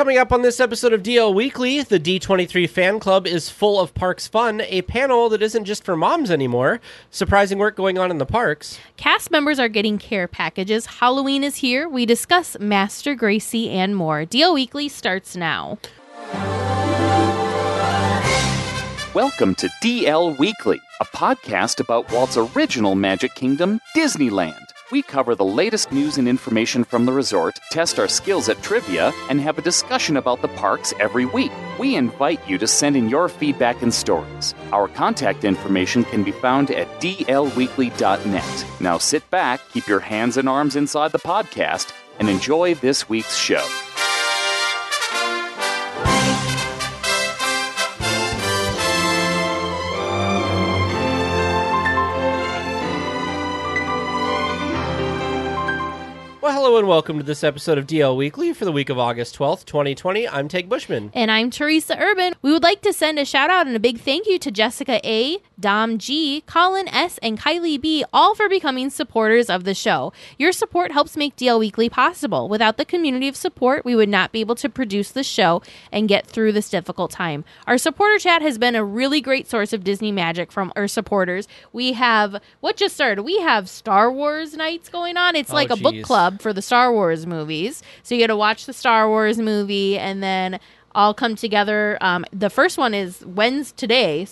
Coming up on this episode of DL Weekly, the D23 Fan Club is full of parks fun, a panel that isn't just for moms anymore, surprising work going on in the parks. Cast members are getting care packages, Halloween is here, we discuss Master Gracie and more. DL Weekly starts now. Welcome to DL Weekly, a podcast about Walt's original Magic Kingdom, Disneyland. We cover the latest news and information from the resort, test our skills at trivia, and have a discussion about the parks every week. We invite you to send in your feedback and stories. Our contact information can be found at dlweekly.net. Now sit back, keep your hands and arms inside the podcast, and enjoy this week's show. Well, hello and welcome to this episode of DL Weekly for the week of August 12th, 2020. I'm Tig Bushman. And I'm Teresa Urban. We would like to send a shout out and a big thank you to Jessica A., Dom G., Colin S., and Kylie B., all for becoming supporters of the show. Your support helps make DL Weekly possible. Without the community of support, we would not be able to produce the show and get through this difficult time. Our supporter chat has been a really great source of Disney magic from our supporters. We have, what just started? We have Star Wars nights going on. It's like a book club for the Star Wars movies. So you get to watch the Star Wars movie and then all come together. The first one is Wednesday.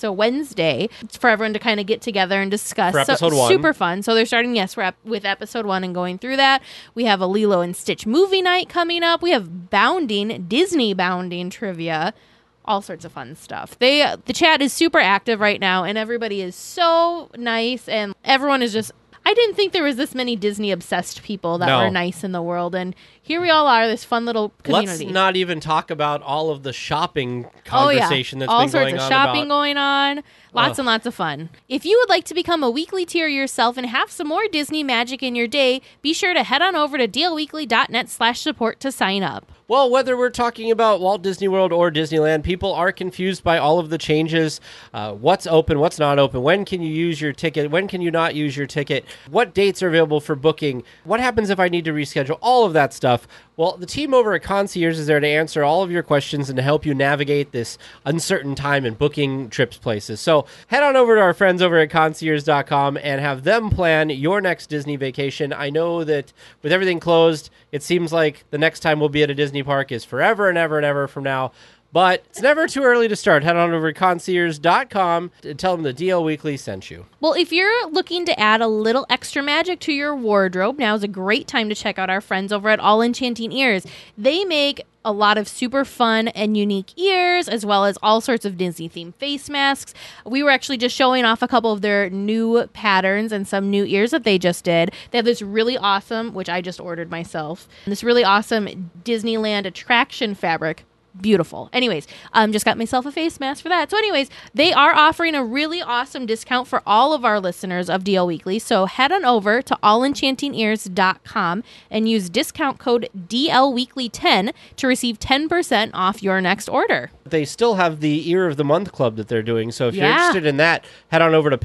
It's for everyone to kind of get together and discuss. For episode one. Super fun. So they're starting, with episode 1 and going through that. We have a Lilo and Stitch movie night coming up. We have Disney bounding trivia. All sorts of fun stuff. The chat is super active right now, and everybody is so nice, and everyone is just... I didn't think there was this many Disney-obsessed people that were nice in the world, and here we all are, this fun little community. Let's not even talk about all of the shopping conversation that's all been going on. All sorts of shopping going on. Lots and lots of fun. If you would like to become a weekly tier yourself and have some more Disney magic in your day, be sure to head on over to dlweekly.net/support to sign up. Well, whether we're talking about Walt Disney World or Disneyland, people are confused by all of the changes. What's open, what's not open, when can you use your ticket, when can you not use your ticket, what dates are available for booking, what happens if I need to reschedule, all of that stuff. Well, the team over at Concierge is there to answer all of your questions and to help you navigate this uncertain time in booking trips places. So head on over to our friends over at concierge.com and have them plan your next Disney vacation. I know that with everything closed, it seems like the next time we'll be at a Disney park is forever and ever and ever from now. But it's never too early to start. Head on over to concierge.com and tell them the DL Weekly sent you. Well, if you're looking to add a little extra magic to your wardrobe, now is a great time to check out our friends over at All Enchanting Ears. They make a lot of super fun and unique ears, as well as all sorts of Disney-themed face masks. We were actually just showing off a couple of their new patterns and some new ears that they just did. They have this really awesome, which I just ordered myself, this really awesome Disneyland attraction fabric. Beautiful. Anyways, just got myself a face mask for that. So anyways, they are offering a really awesome discount for all of our listeners of DL Weekly. So head on over to allenchantingears.com and use discount code DLWeekly10 to receive 10% off your next order. They still have the Ear of the Month Club that they're doing. So if you're interested in that, head on over to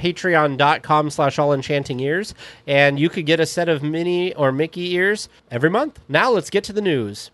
patreon.com/allenchantingears and you could get a set of Minnie or Mickey ears every month. Now let's get to the news.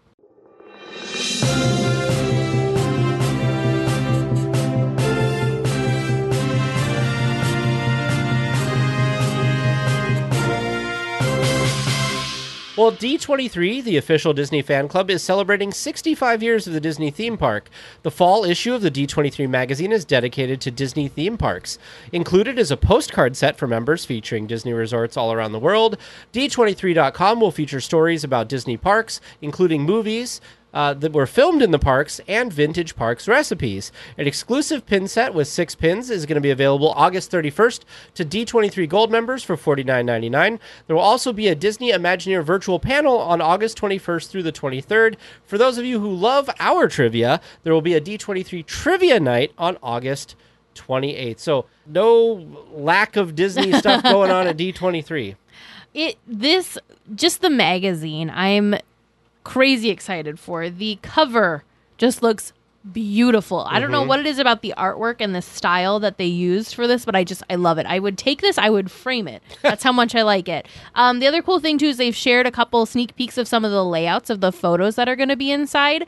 Well, D23, the official Disney fan club, is celebrating 65 years of the Disney theme park. The fall issue of the D23 magazine is dedicated to Disney theme parks. Included is a postcard set for members featuring Disney resorts all around the world. D23.com will feature stories about Disney parks, including movies that were filmed in the parks and vintage parks recipes. An exclusive pin set with 6 pins is going to be available August 31st to D23 Gold members for $49.99. There will also be a Disney Imagineer virtual panel on August 21st through the 23rd. For those of you who love our trivia, there will be a D23 Trivia Night on August 28th. So no lack of Disney stuff going on at D23. Just the magazine, I'm crazy excited for. The cover just looks beautiful. I don't know what it is about the artwork and the style that they used for this, but I love it. I would take this, I would frame it. That's how much I like it. The other cool thing too is they've shared a couple sneak peeks of some of the layouts of the photos that are going to be inside.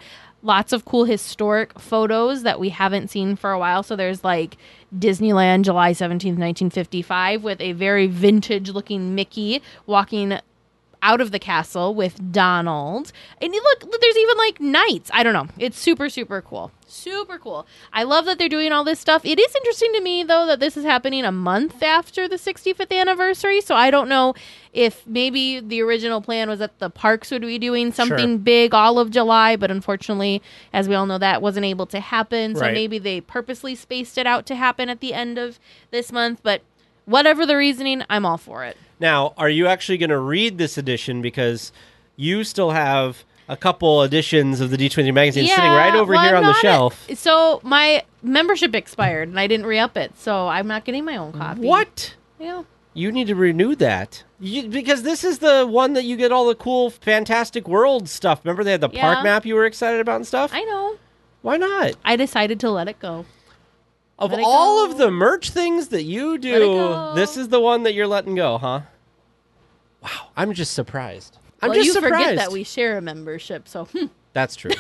lots of cool historic photos that we haven't seen for a while. So there's like Disneyland, July 17th, 1955, with a very vintage looking Mickey walking out of the castle with Donald. And look, there's even like knights. I don't know. It's super, super cool. Super cool. I love that they're doing all this stuff. It is interesting to me, though, that this is happening a month after the 65th anniversary. So I don't know if maybe the original plan was that the parks would be doing something big all of July. But unfortunately, as we all know, that wasn't able to happen. So maybe they purposely spaced it out to happen at the end of this month. But whatever the reasoning, I'm all for it. Now, are you actually going to read this edition? Because you still have a couple editions of the D23 magazine sitting right over here on the shelf. So my membership expired, and I didn't re-up it, so I'm not getting my own copy. What? Yeah. You need to renew that. Because this is the one that you get all the cool Fantastic World stuff. Remember they had the park map you were excited about and stuff? I know. Why not? I decided to let it go. Of all of the merch things that you do, this is the one that you're letting go, huh? Wow, I'm just surprised. You forget that we share a membership, so... That's true.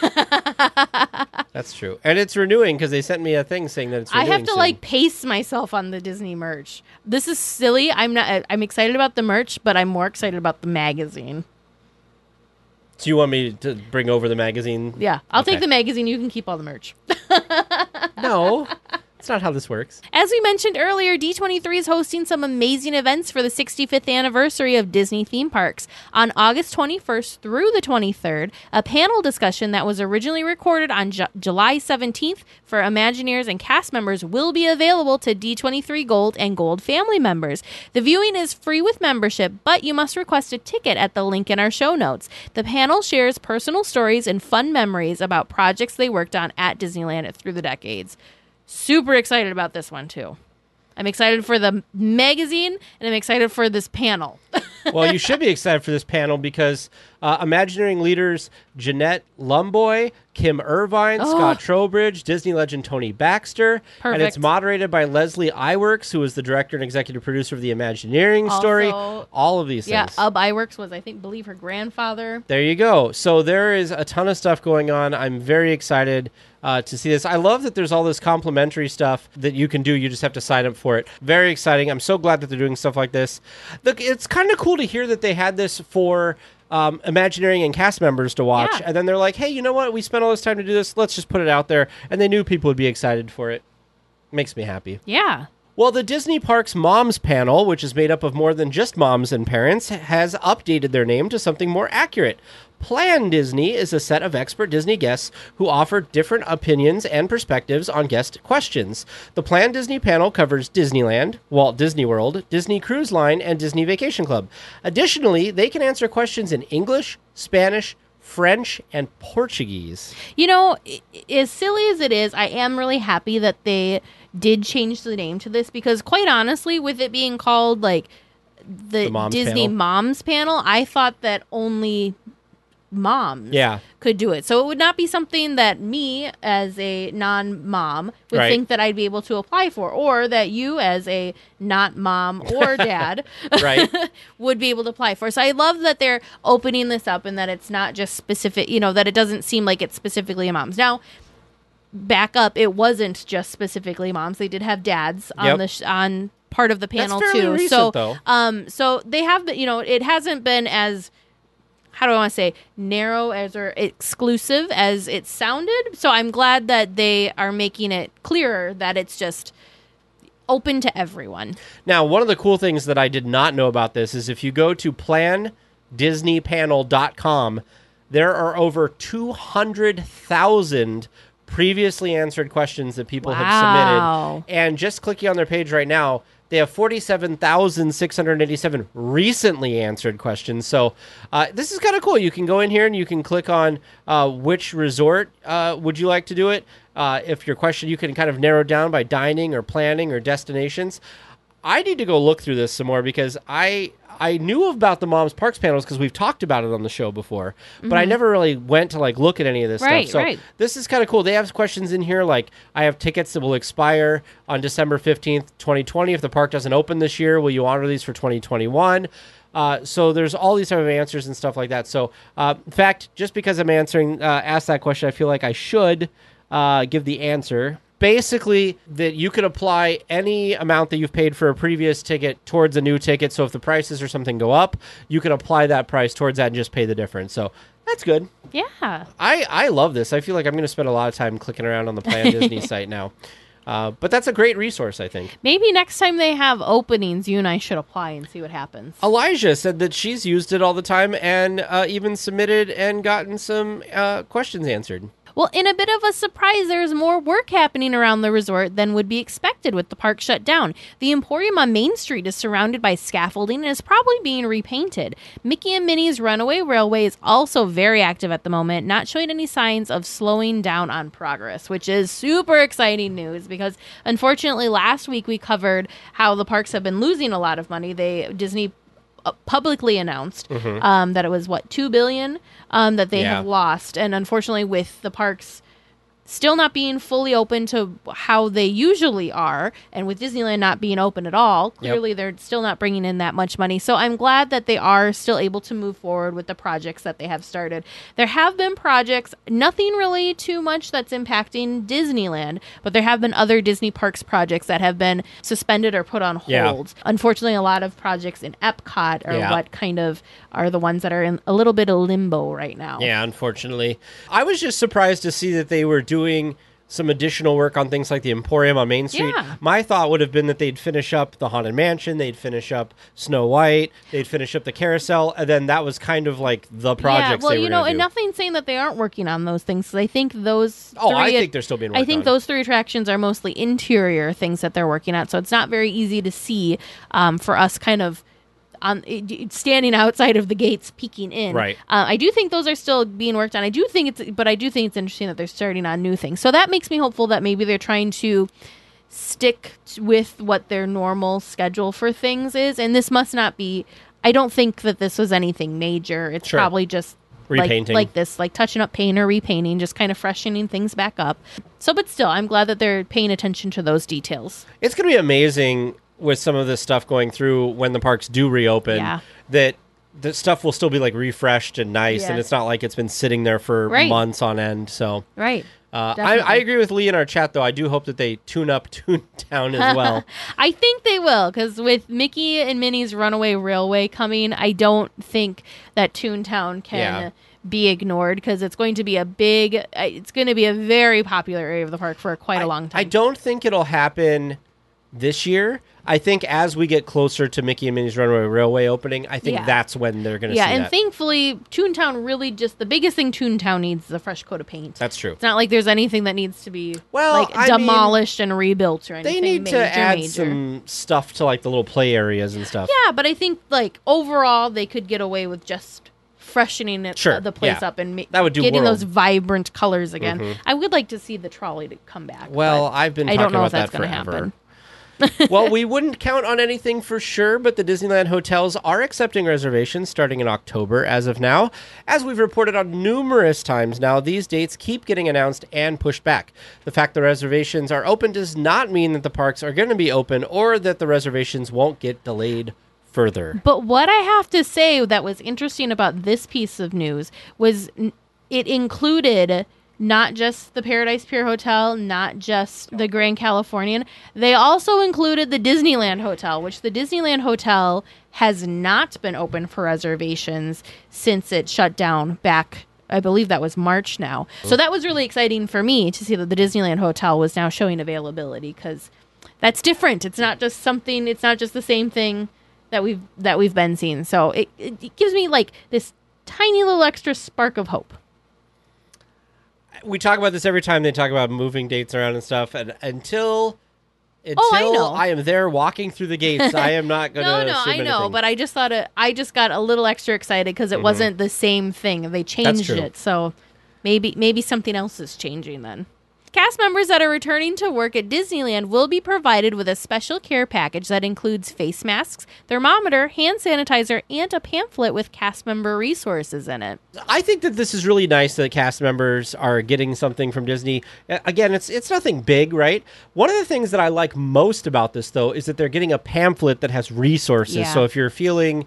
That's true. And it's renewing because they sent me a thing saying that it's renewing I have to, pace myself on the Disney merch. This is silly. I'm excited about the merch, but I'm more excited about the magazine. So you want me to bring over the magazine? Yeah, I'll take the magazine. You can keep all the merch. No. That's not how this works. As we mentioned earlier, D23 is hosting some amazing events for the 65th anniversary of Disney theme parks. On August 21st through the 23rd, a panel discussion that was originally recorded on July 17th for Imagineers and cast members will be available to D23 Gold and Gold family members. The viewing is free with membership, but you must request a ticket at the link in our show notes. The panel shares personal stories and fun memories about projects they worked on at Disneyland through the decades. Super excited about this one, too. I'm excited for the magazine, and I'm excited for this panel. Well, you should be excited for this panel because Imagineering leaders Jeanette Lumboy, Kim Irvine, Scott Trowbridge, Disney legend Tony Baxter. Perfect. And it's moderated by Leslie Iwerks, who is the director and executive producer of the Imagineering story. All of these things. Yeah, Iwerks was, believe her grandfather. There you go. So there is a ton of stuff going on. I'm very excited to see this. I love that there's all this complimentary stuff that you can do. You just have to sign up for it. Very exciting. I'm so glad that they're doing stuff like this. Look, it's kind of cool to hear that they had this for Imagineering and cast members to watch. Yeah. And then they're like, hey, you know what? We spent all this time to do this. Let's just put it out there. And they knew people would be excited for it. Makes me happy. Yeah. Well, the Disney Parks Moms Panel, which is made up of more than just moms and parents, has updated their name to something more accurate. Plan Disney is a set of expert Disney guests who offer different opinions and perspectives on guest questions. The Plan Disney panel covers Disneyland, Walt Disney World, Disney Cruise Line, and Disney Vacation Club. Additionally, they can answer questions in English, Spanish, French, and Portuguese. You know, as silly as it is, I am really happy that they did change the name to this because, quite honestly, with it being called the Disney Moms Panel, I thought that only moms could do it. So it would not be something that me as a non-mom would think that I'd be able to apply for, or that you as a not mom or dad would be able to apply for. So I love that they're opening this up and that it's not just specific, that it doesn't seem like it's specifically a moms. Now, back up, it wasn't just specifically moms. They did have dads on on part of the panel too. Recent, though. So they have been, it hasn't been as, how do I want to say, narrow as or exclusive as it sounded. So I'm glad that they are making it clearer that it's just open to everyone. Now, one of the cool things that I did not know about this is if you go to plandisneypanel.com, there are over 200,000 previously answered questions that people have submitted. And just clicking on their page right now, they have 47,687 recently answered questions. So this is kind of cool. You can go in here and you can click on which resort would you like to do it. If your question, you can kind of narrow down by dining or planning or destinations. I need to go look through this some more because I knew about the Moms Parks panels because we've talked about it on the show before, but I never really went to look at any of this stuff. So this is kind of cool. They have questions in here like, I have tickets that will expire on December 15th, 2020. If the park doesn't open this year, will you honor these for 2021? So there's all these type of answers and stuff like that. So in fact, just because I'm asked that question, I feel like I should give the answer. Basically, that you could apply any amount that you've paid for a previous ticket towards a new ticket. So if the prices or something go up, you can apply that price towards that and just pay the difference. So that's good. Yeah. I love this. I feel like I'm going to spend a lot of time clicking around on the Plan Disney site now. But that's a great resource, I think. Maybe next time they have openings, you and I should apply and see what happens. Elijah said that she's used it all the time and even submitted and gotten some questions answered. Well, in a bit of a surprise, there's more work happening around the resort than would be expected with the park shut down. The Emporium on Main Street is surrounded by scaffolding and is probably being repainted. Mickey and Minnie's Runaway Railway is also very active at the moment, not showing any signs of slowing down on progress, which is super exciting news because unfortunately last week we covered how the parks have been losing a lot of money. Disney publicly announced that it was $2 billion that they have lost, and unfortunately with the parks still not being fully open to how they usually are, and with Disneyland not being open at all, clearly they're still not bringing in that much money. So I'm glad that they are still able to move forward with the projects that they have started. There have been projects, nothing really too much that's impacting Disneyland, but there have been other Disney Parks projects that have been suspended or put on hold. Unfortunately, a lot of projects in Epcot are what kind of are the ones that are in a little bit of limbo right now. Yeah, unfortunately. I was just surprised to see that they were doing some additional work on things like the Emporium on Main Street. Yeah. My thought would have been that they'd finish up the Haunted Mansion, they'd finish up Snow White, they'd finish up the Carousel, and then that was kind of like the projects they were going to do. And nothing's saying that they aren't working on those things. 'Cause I think those I think they're still being worked on. I think those 3 attractions are mostly interior things that they're working on, so it's not very easy to see for us kind of standing outside of the gates peeking in. Right. I do think those are still being worked on. I do think it's interesting that they're starting on new things. So that makes me hopeful that maybe they're trying to stick with what their normal schedule for things is. And this must not be, I don't think that this was anything major. It's probably just repainting. like touching up paint or repainting, just kind of freshening things back up. So, but still, I'm glad that they're paying attention to those details. It's going to be amazing with some of this stuff going through when the parks do reopen, that the stuff will still be like refreshed and nice, and it's not like it's been sitting there for months on end. So I agree with Lee in our chat, though. I do hope that they tune up Toontown as well. I think they will, because with Mickey and Minnie's Runaway Railway coming, I don't think that Toontown can be ignored, because it's going to be a very popular area of the park for quite a long time. I don't think it'll happen this year. I think as we get closer to Mickey and Minnie's Runaway Railway opening, I think that's when they're going to see that. Yeah, and thankfully, Toontown really the biggest thing Toontown needs is a fresh coat of paint. That's true. It's not like there's anything that needs to be demolished and rebuilt or anything. They need to add some stuff to like the little play areas and stuff. Yeah, but I think like overall they could get away with just freshening the place up and getting those vibrant colors again. I would like to see the trolley to come back. Well, I've been talking about that forever. Happen. Well, we wouldn't count on anything for sure, but the Disneyland hotels are accepting reservations starting in October as of now. As we've reported on numerous times now, these dates keep getting announced and pushed back. The fact the reservations are open does not mean that the parks are going to be open or that the reservations won't get delayed further. But what I have to say that was interesting about this piece of news was it included not just the Paradise Pier Hotel, not just the Grand Californian. They also included the Disneyland Hotel, which the Disneyland Hotel has not been open for reservations since it shut down back, I believe that was March now. So that was really exciting for me to see that the Disneyland Hotel was now showing availability, because that's different. It's not just the same thing that we've been seeing. So it gives me like this tiny little extra spark of hope. We talk about this every time they talk about moving dates around and stuff, and until I am there walking through the gates, I am not going to assume anything. No, but I just got a little extra excited because it wasn't the same thing. They changed it, so maybe something else is changing then. Cast members that are returning to work at Disneyland will be provided with a special care package that includes face masks, thermometer, hand sanitizer, and a pamphlet with cast member resources in it. I think that this is really nice that cast members are getting something from Disney. Again, it's nothing big, right? One of the things that I like most about this, though, is that they're getting a pamphlet that has resources. Yeah. So if you're feeling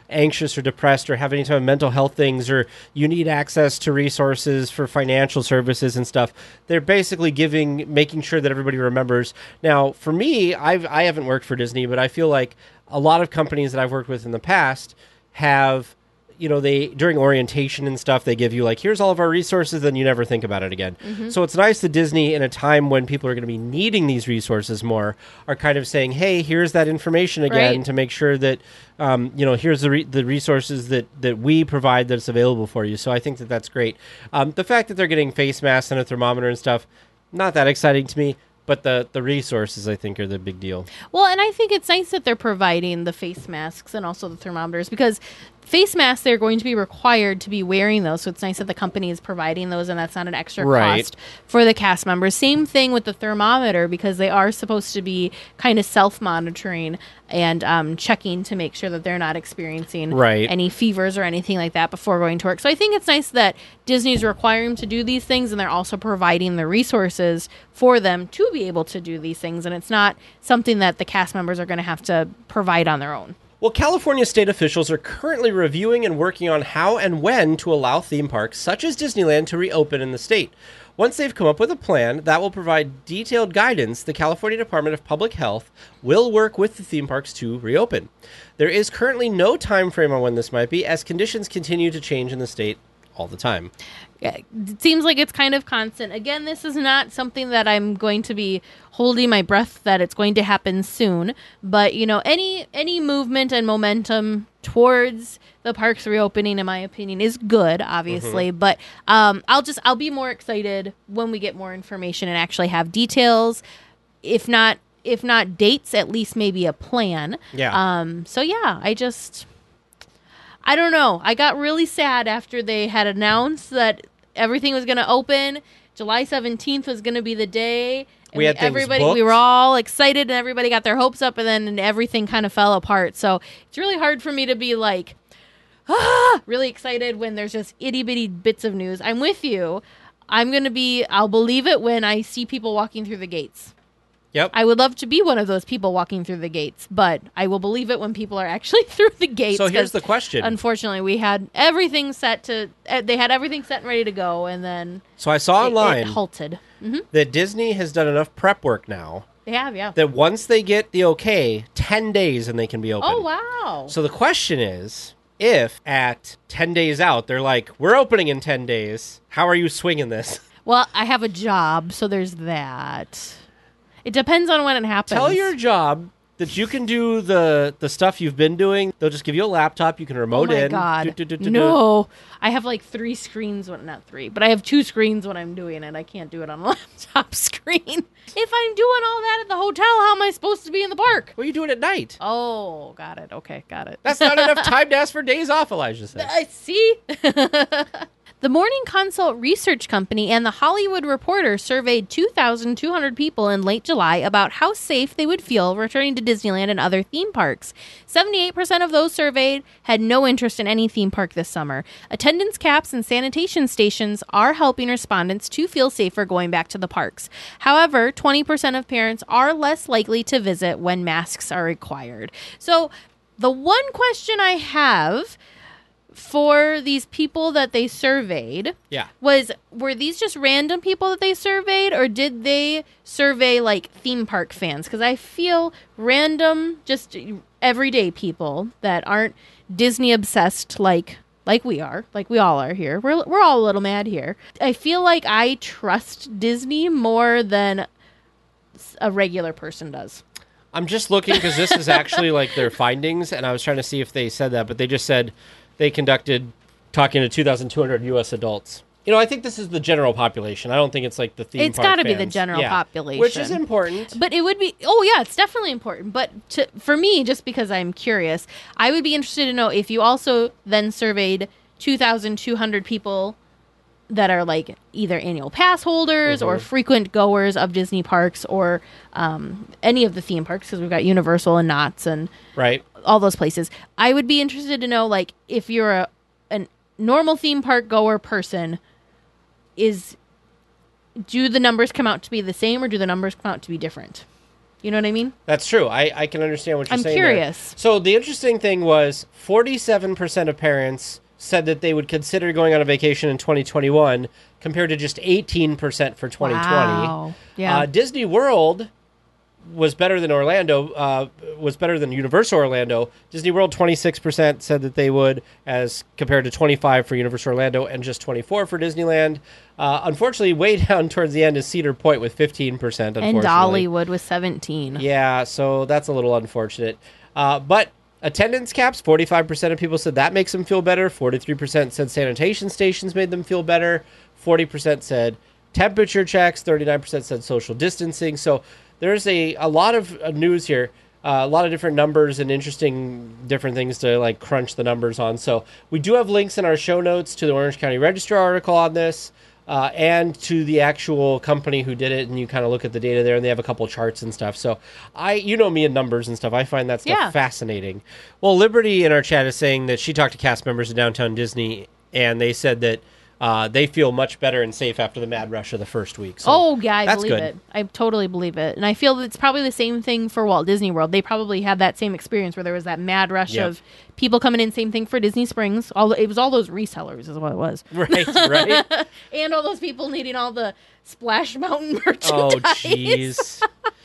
anxious or depressed or have any type of mental health things, or you need access to resources for financial services and stuff, they're basically making sure that everybody remembers. Now, for me, I haven't worked for Disney, but I feel like a lot of companies that I've worked with in the past have, they during orientation and stuff, they give you like, here's all of our resources, and you never think about it again. So it's nice that Disney, in a time when people are going to be needing these resources more, are kind of saying, hey, here's that information again, to make sure that, here's the resources that we provide that's available for you. So I think that's great. The fact that they're getting face masks and a thermometer and stuff, not that exciting to me. But the resources, I think, are the big deal. Well, and I think it's nice that they're providing the face masks and also the thermometers, because face masks, they're going to be required to be wearing those. So it's nice that the company is providing those, and that's not an extra cost for the cast members. Same thing with the thermometer, because they are supposed to be kind of self-monitoring and checking to make sure that they're not experiencing any fevers or anything like that before going to work. So I think it's nice that Disney's requiring them to do these things, and they're also providing the resources for them to be able to do these things. And it's not something that the cast members are going to have to provide on their own. Well, California state officials are currently reviewing and working on how and when to allow theme parks such as Disneyland to reopen in the state. Once they've come up with a plan that will provide detailed guidance, the California Department of Public Health will work with the theme parks to reopen. There is currently no time frame on when this might be, as conditions continue to change in the state all the time. Yeah, it seems like it's kind of constant. Again, this is not something that I'm going to be holding my breath that it's going to happen soon. But, any movement and momentum towards the parks reopening, in my opinion, is good, obviously. But I'll be more excited when we get more information and actually have details. If not dates, at least maybe a plan. Yeah. I don't know. I got really sad after they had announced that everything was going to open. July 17th was going to be the day. And we had everybody. We were all excited, and everybody got their hopes up, and then everything kind of fell apart. So it's really hard for me to be like, really excited when there's just itty bitty bits of news. I'm with you. I'll believe it when I see people walking through the gates. Yep. I would love to be one of those people walking through the gates, but I will believe it when people are actually through the gates. So here's the question. Unfortunately, we had everything they had everything set and ready to go, and then so I saw online it halted. that Disney has done enough prep work now. They have, yeah. That once they get the okay, 10 days and they can be open. Oh, wow. So the question is, if at 10 days out, they're like, we're opening in 10 days, how are you swinging this? Well, I have a job, so there's that. It depends on when it happens. Tell your job that you can do the stuff you've been doing. They'll just give you a laptop. You can remote in. Oh, my God. No. I have like 3 screens. Not 3, but I have 2 screens when I'm doing it. I can't do it on a laptop screen. If I'm doing all that at the hotel, how am I supposed to be in the park? Well, you do it at night. Oh, got it. Okay, got it. That's not enough time to ask for days off, Elijah said. I see. The Morning Consult Research Company and The Hollywood Reporter surveyed 2,200 people in late July about how safe they would feel returning to Disneyland and other theme parks. 78% of those surveyed had no interest in any theme park this summer. Attendance caps and sanitation stations are helping respondents to feel safer going back to the parks. However, 20% of parents are less likely to visit when masks are required. So, the one question I have for these people that they surveyed were these just random people that they surveyed, or did they survey like theme park fans? Because I feel random, just everyday people that aren't Disney obsessed like we are, like we all are here. We're all a little mad here. I feel like I trust Disney more than a regular person does. I'm just looking because this is actually like their findings, and I was trying to see if they said that, but they just said they conducted talking to 2,200 U.S. adults. I think this is the general population. I don't think it's like the theme park It's got to be the fans. general population. Which is important. But it would be, it's definitely important. But for me, just because I'm curious, I would be interested to know if you also then surveyed 2,200 people that are like either annual pass holders or frequent goers of Disney parks or any of the theme parks, because we've got Universal and Knott's and all those places. I would be interested to know, like, if you're a normal theme park goer person, do the numbers come out to be the same, or do the numbers come out to be different? You know what I mean? That's true. I can understand what you're I'm saying. curious. There. So the interesting thing was 47% of parents said that they would consider going on a vacation in 2021 compared to just 18% for 2020. Wow. Yeah. Disney World was better than Orlando, was better than Universal Orlando. Disney World, 26% said that they would, as compared to 25 for Universal Orlando and just 24 for Disneyland. Unfortunately, way down towards the end is Cedar Point with 15%, unfortunately. And Dollywood with 17. Yeah, so that's a little unfortunate. But attendance caps, 45% of people said that makes them feel better. 43% said sanitation stations made them feel better. 40% said temperature checks. 39% said social distancing. So there's a lot of news here, a lot of different numbers and interesting different things to like crunch the numbers on. So we do have links in our show notes to the Orange County Register article on this and to the actual company who did it. And you kind of look at the data there and they have a couple charts and stuff. So you know me and numbers and stuff. I find that stuff fascinating. Well, Liberty in our chat is saying that she talked to cast members of Downtown Disney and they said that they feel much better and safe after the mad rush of the first week. So I believe it. I totally believe it. And I feel that it's probably the same thing for Walt Disney World. They probably had that same experience where there was that mad rush of people coming in. Same thing for Disney Springs. It was all those resellers is what it was. Right. And all those people needing all the Splash Mountain merchandise. Oh, jeez.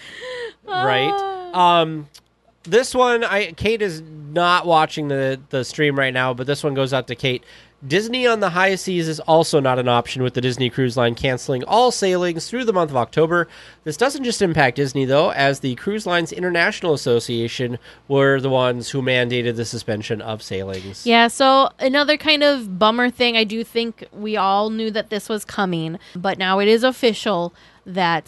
Right. This one, Kate is not watching the stream right now, but this one goes out to Kate. Disney on the high seas is also not an option, with the Disney Cruise Line canceling all sailings through the month of October. This doesn't just impact Disney, though, as the Cruise Lines International Association were the ones who mandated the suspension of sailings. Yeah, so another kind of bummer thing. I do think we all knew that this was coming, but now it is official that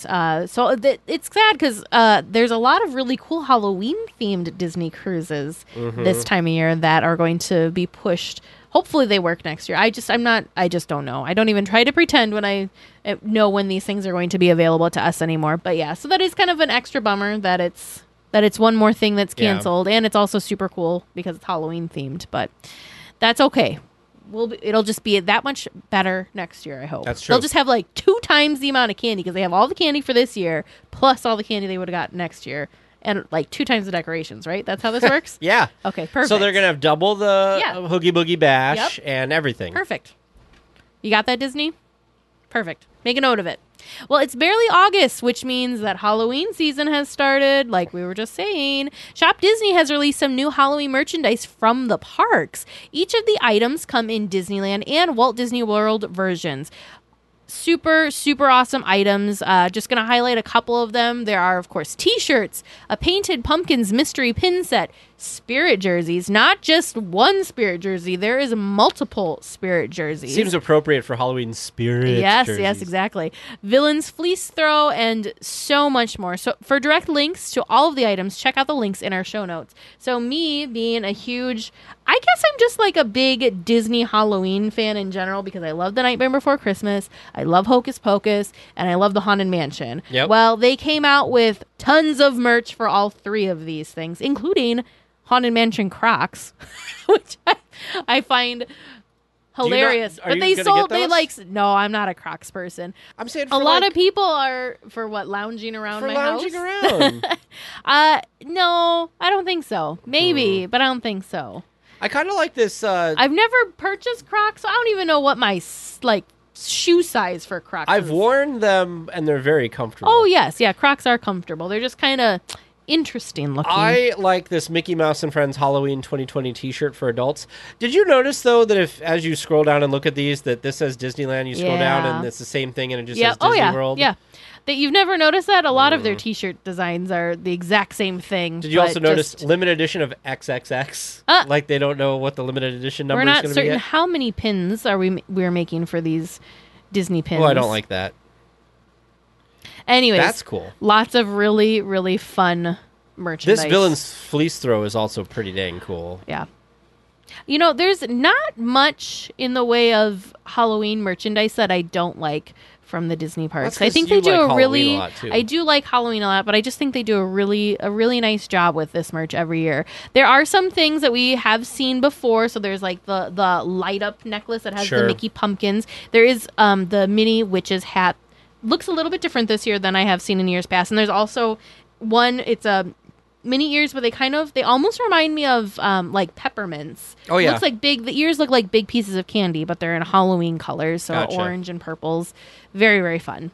it's sad because there's a lot of really cool Halloween-themed Disney cruises this time of year that are going to be pushed. Hopefully they work next year. I just don't know. I don't even try to pretend when I know when these things are going to be available to us anymore. But yeah, so that is kind of an extra bummer that it's one more thing that's canceled, and it's also super cool because it's Halloween themed. But that's okay. It'll just be that much better next year, I hope. That's true. They'll just have like 2 times the amount of candy because they have all the candy for this year plus all the candy they would have got next year. And like 2 times the decorations, right? That's how this works? Yeah. Okay, perfect. So they're going to have double the Hoogie Boogie Bash and everything. Perfect. You got that, Disney? Perfect. Make a note of it. Well, it's barely August, which means that Halloween season has started, like we were just saying. Shop Disney has released some new Halloween merchandise from the parks. Each of the items come in Disneyland and Walt Disney World versions. Super, super awesome items. Just going to highlight a couple of them. There are, of course, t-shirts, a Painted Pumpkins mystery pin set, Spirit jerseys. Not just one Spirit jersey. There is multiple Spirit jerseys. Seems appropriate for Halloween Spirit jerseys. Yes, exactly. Villains fleece throw and so much more. So for direct links to all of the items, check out the links in our show notes. So me being a huge... I guess I'm just like a big Disney Halloween fan in general because I love The Nightmare Before Christmas, I love Hocus Pocus, and I love the Haunted Mansion. Yep. Well, they came out with tons of merch for all 3 of these things, including Haunted Mansion Crocs, which I find hilarious. But they sold, no, I'm not a Crocs person. I'm saying a lot of people are for what, lounging around my house? Around. No, I don't think so. Maybe, but I don't think so. I kind of like this. I've never purchased Crocs, so I don't even know what my shoe size for Crocs is. I've worn them, and they're very comfortable. Oh, yes. Yeah, Crocs are comfortable. They're just kind of interesting looking. I like this Mickey Mouse and Friends Halloween 2020 t-shirt for adults. Did you notice, though, that as you scroll down and look at these, that this says Disneyland, you scroll down, and it's the same thing, and it just says Disney World? Yeah. That you've never noticed that? A lot of their t-shirt designs are the exact same thing. Did you also notice limited edition of XXX? Like they don't know what the limited edition number is going to be. We're not certain how many pins we're making for these Disney pins. Oh, I don't like that. Anyways, that's cool. Lots of really, really fun merchandise. This Villain's Fleece Throw is also pretty dang cool. Yeah. You know, there's not much in the way of Halloween merchandise that I don't like from the Disney parks. I think they do I do like Halloween a lot, but I just think they do a really nice job with this merch every year. There are some things that we have seen before. So there's like the light up necklace that has the Mickey pumpkins. There is the mini witch's hat. Looks a little bit different this year than I have seen in years past. And there's also one, it's a mini ears, but they almost remind me of like peppermints. Oh, yeah. Looks like the ears look like big pieces of candy, but they're in Halloween colors, so Gotcha. orange and purples. Very, very fun.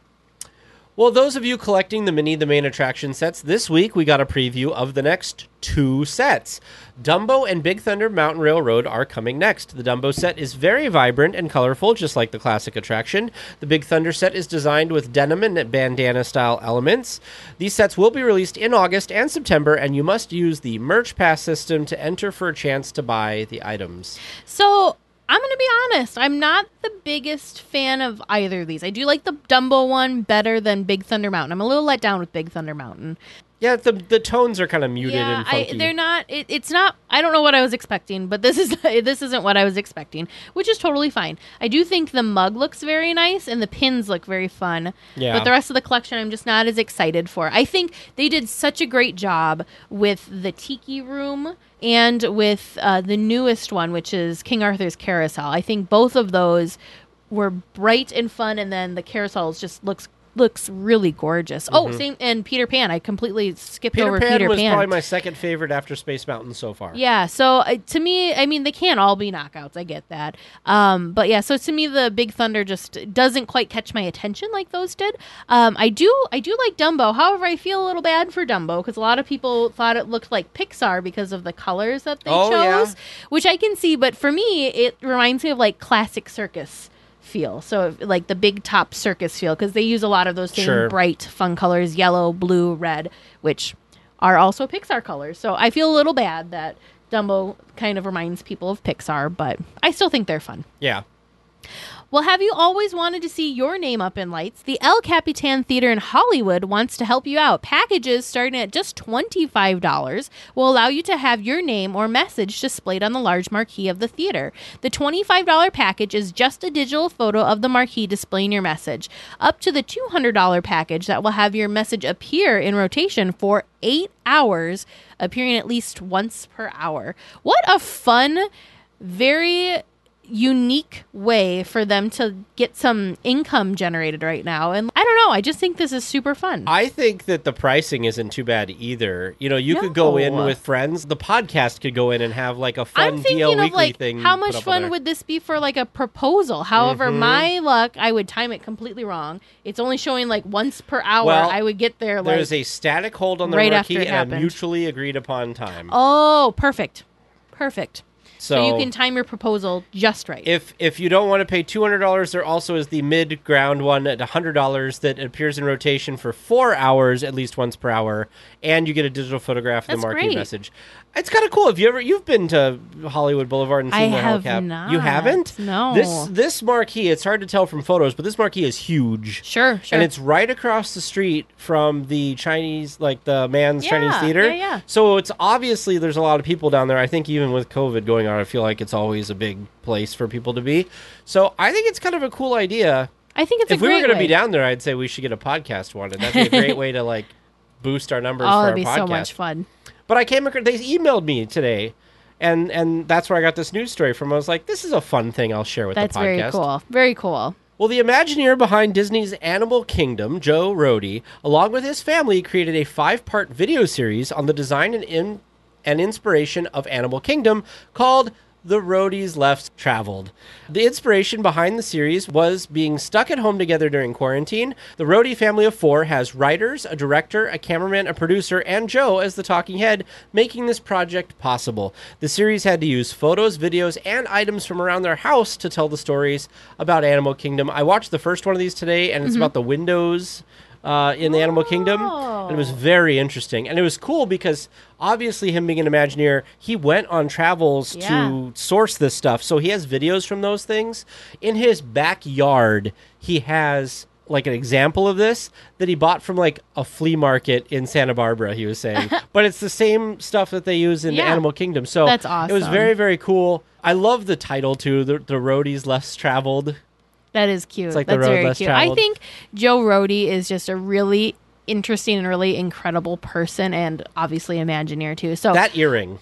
Well, those of you collecting the main attraction sets, this week we got a preview of the next 2 sets. Dumbo and Big Thunder Mountain Railroad are coming next. The Dumbo set is very vibrant and colorful, just like the classic attraction. The Big Thunder set is designed with denim and bandana-style elements. These sets will be released in August and September, and you must use the Merch Pass system to enter for a chance to buy the items. So I'm going to be honest. I'm not the biggest fan of either of these. I do like the Dumbo one better than Big Thunder Mountain. I'm a little let down with Big Thunder Mountain. Yeah, the tones are kind of muted and funky. They're not. It's not. I don't know what I was expecting, but this isn't what I was expecting, which is totally fine. I do think the mug looks very nice and the pins look very fun. Yeah. But the rest of the collection, I'm just not as excited for. I think they did such a great job with the Tiki Room and with the newest one, which is King Arthur's Carousel. I think both of those were bright and fun, and then the carousel just looks really gorgeous. Oh, same, and Peter Pan. I completely skipped over Peter Pan. Peter Pan was probably my second favorite after Space Mountain so far. Yeah, so to me, I mean, they can't all be knockouts. I get that. But yeah, so to me, the Big Thunder just doesn't quite catch my attention like those did. I do like Dumbo. However, I feel a little bad for Dumbo because a lot of people thought it looked like Pixar because of the colors that they chose, which I can see. But for me, it reminds me of like classic circus feel, so like the big top circus feel, because they use a lot of those same bright fun colors, yellow, blue, red, which are also Pixar colors. So I feel a little bad that Dumbo kind of reminds people of Pixar, but I still think they're fun. Yeah. Well, have you always wanted to see your name up in lights? The El Capitan Theater in Hollywood wants to help you out. Packages starting at just $25 will allow you to have your name or message displayed on the large marquee of the theater. The $25 package is just a digital photo of the marquee displaying your message. Up to the $200 package that will have your message appear in rotation for 8 hours, appearing at least once per hour. What a fun, very unique way for them to get some income generated right now. And I don't know, I just think this is super fun. I think that the pricing isn't too bad either. You know, you could go in with friends. The podcast could go in and have like a fun DL Weekly thing. How much fun would this be for like a proposal? However, my luck, I would time it completely wrong. It's only showing like once per hour. Well, I would get there like there's a static hold on the right marquee and happened. a mutually agreed upon time. Oh, perfect. So you can time your proposal just right. If you don't want to pay $200, there also is the mid-ground one at $100 that appears in rotation for 4 hours, at least once per hour, and you get a digital photograph of the marquee message. It's kind of cool. You've been to Hollywood Boulevard and seen the Hellcat? Not. You haven't? No. This marquee, it's hard to tell from photos, but this marquee is huge. Sure. And it's right across the street from the Chinese, like the Mann's Chinese Theater. Yeah. So it's obviously there's a lot of people down there. I think even with COVID going on, I feel like it's always a big place for people to be. So I think it's kind of a cool idea. I think it's a great If we were going to way. be down there, I'd say we should get a podcast one, and that'd be a great way to like boost our numbers for our that'd be podcast. so much fun. But I came across, they emailed me today, and that's where I got this news story from. I was like, this is a fun thing I'll share with the podcast. That's very cool. Very cool. Well, the Imagineer behind Disney's Animal Kingdom, Joe Rohde, along with his family, created a 5-part video series on the design and inspiration of Animal Kingdom called The Roadies Left Traveled. The inspiration behind the series was being stuck at home together during quarantine. The Rohde family of 4 has writers, a director, a cameraman, a producer, and Joe as the talking head, making this project possible. The series had to use photos, videos, and items from around their house to tell the stories about Animal Kingdom. I watched the first one of these today, and it's about the windows in the Animal Kingdom, and it was very interesting. And it was cool because obviously him being an Imagineer, he went on travels to source this stuff. So he has videos from those things. In his backyard, he has like an example of this that he bought from like a flea market in Santa Barbara, he was saying. But it's the same stuff that they use in Animal Kingdom. So that's awesome. It was very, very cool. I love the title too, the Roadies Less Traveled. That is cute. It's like That's the road very less cute. traveled. I think Joe Rohde is just a really interesting and really incredible person, and obviously Imagineer too. So that earring.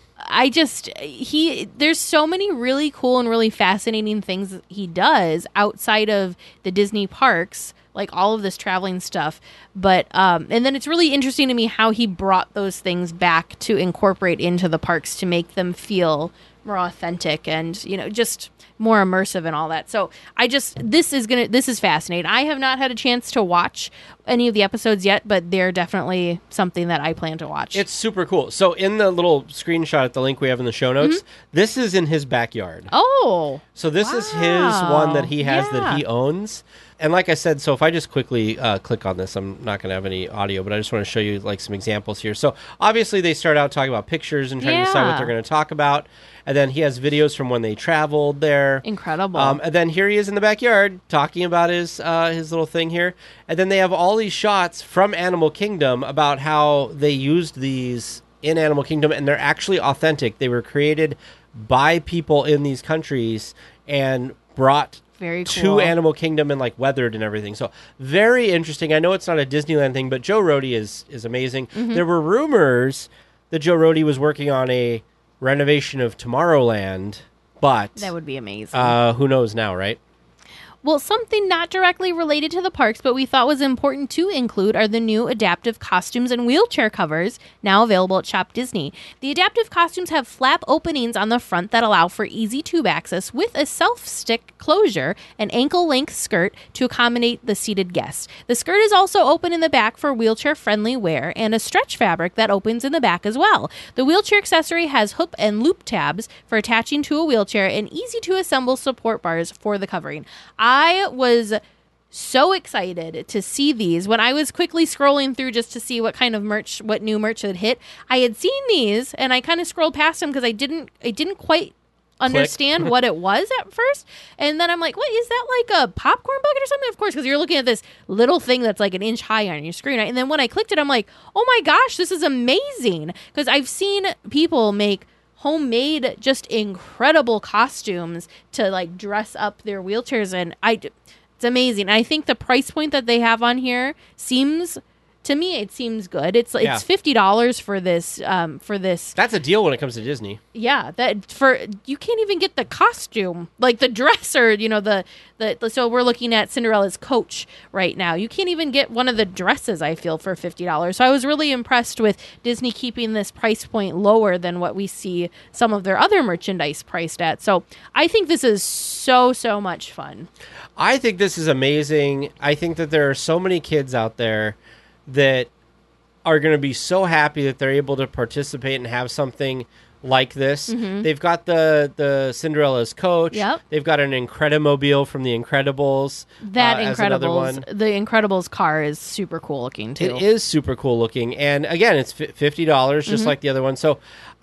There's so many really cool and really fascinating things he does outside of the Disney parks, like all of this traveling stuff. But and then it's really interesting to me how he brought those things back to incorporate into the parks to make them feel more authentic and, you know, just more immersive and all that. So this is fascinating. I have not had a chance to watch any of the episodes yet, but they're definitely something that I plan to watch. It's super cool. So in the little screenshot at the link we have in the show notes, this is in his backyard. Oh. So this is his one that he has that he owns. And like I said, so if I just quickly click on this, I'm not going to have any audio, but I just want to show you like some examples here. So obviously they start out talking about pictures and trying to decide what they're going to talk about. And then he has videos from when they traveled there. Incredible. And then here he is in the backyard talking about his little thing here. And then they have all these shots from Animal Kingdom about how they used these in Animal Kingdom, and they're actually authentic. They were created by people in these countries and brought very cool to Animal Kingdom and like weathered and everything. So very interesting. I know it's not a Disneyland thing, but Joe Rohde is amazing. There were rumors that Joe Rohde was working on a renovation of Tomorrowland, but that would be amazing. Who knows now, right? Well, something not directly related to the parks, but we thought was important to include are the new adaptive costumes and wheelchair covers now available at Shop Disney. The adaptive costumes have flap openings on the front that allow for easy tube access with a self-stick closure and ankle-length skirt to accommodate the seated guests. The skirt is also open in the back for wheelchair-friendly wear and a stretch fabric that opens in the back as well. The wheelchair accessory has hoop and loop tabs for attaching to a wheelchair and easy-to-assemble support bars for the covering. I was so excited to see these. When I was quickly scrolling through just to see what new merch had hit, I had seen these and I kind of scrolled past them because I didn't quite understand what it was at first. And then I'm like, what is that, like a popcorn bucket or something? Of course, because you're looking at this little thing that's like an inch high on your screen. And then when I clicked it, I'm like, oh my gosh, this is amazing. Because I've seen people make homemade, just incredible costumes to like dress up their wheelchairs, and it's amazing. I think the price point that they have on here seems good. It's $50 for this. That's a deal when it comes to Disney. Yeah, you can't even get the costume, like the dress, or you know the so we're looking at Cinderella's coach right now. You can't even get one of the dresses, I feel, for $50. So I was really impressed with Disney keeping this price point lower than what we see some of their other merchandise priced at. So I think this is so much fun. I think this is amazing. I think that there are so many kids out there that are going to be so happy that they're able to participate and have something like this. They've got the Cinderella's coach. Yep. They've got an Incredimobile from The Incredibles. The Incredibles car is super cool looking too. It is super cool looking, and again, it's $50 just like the other one. So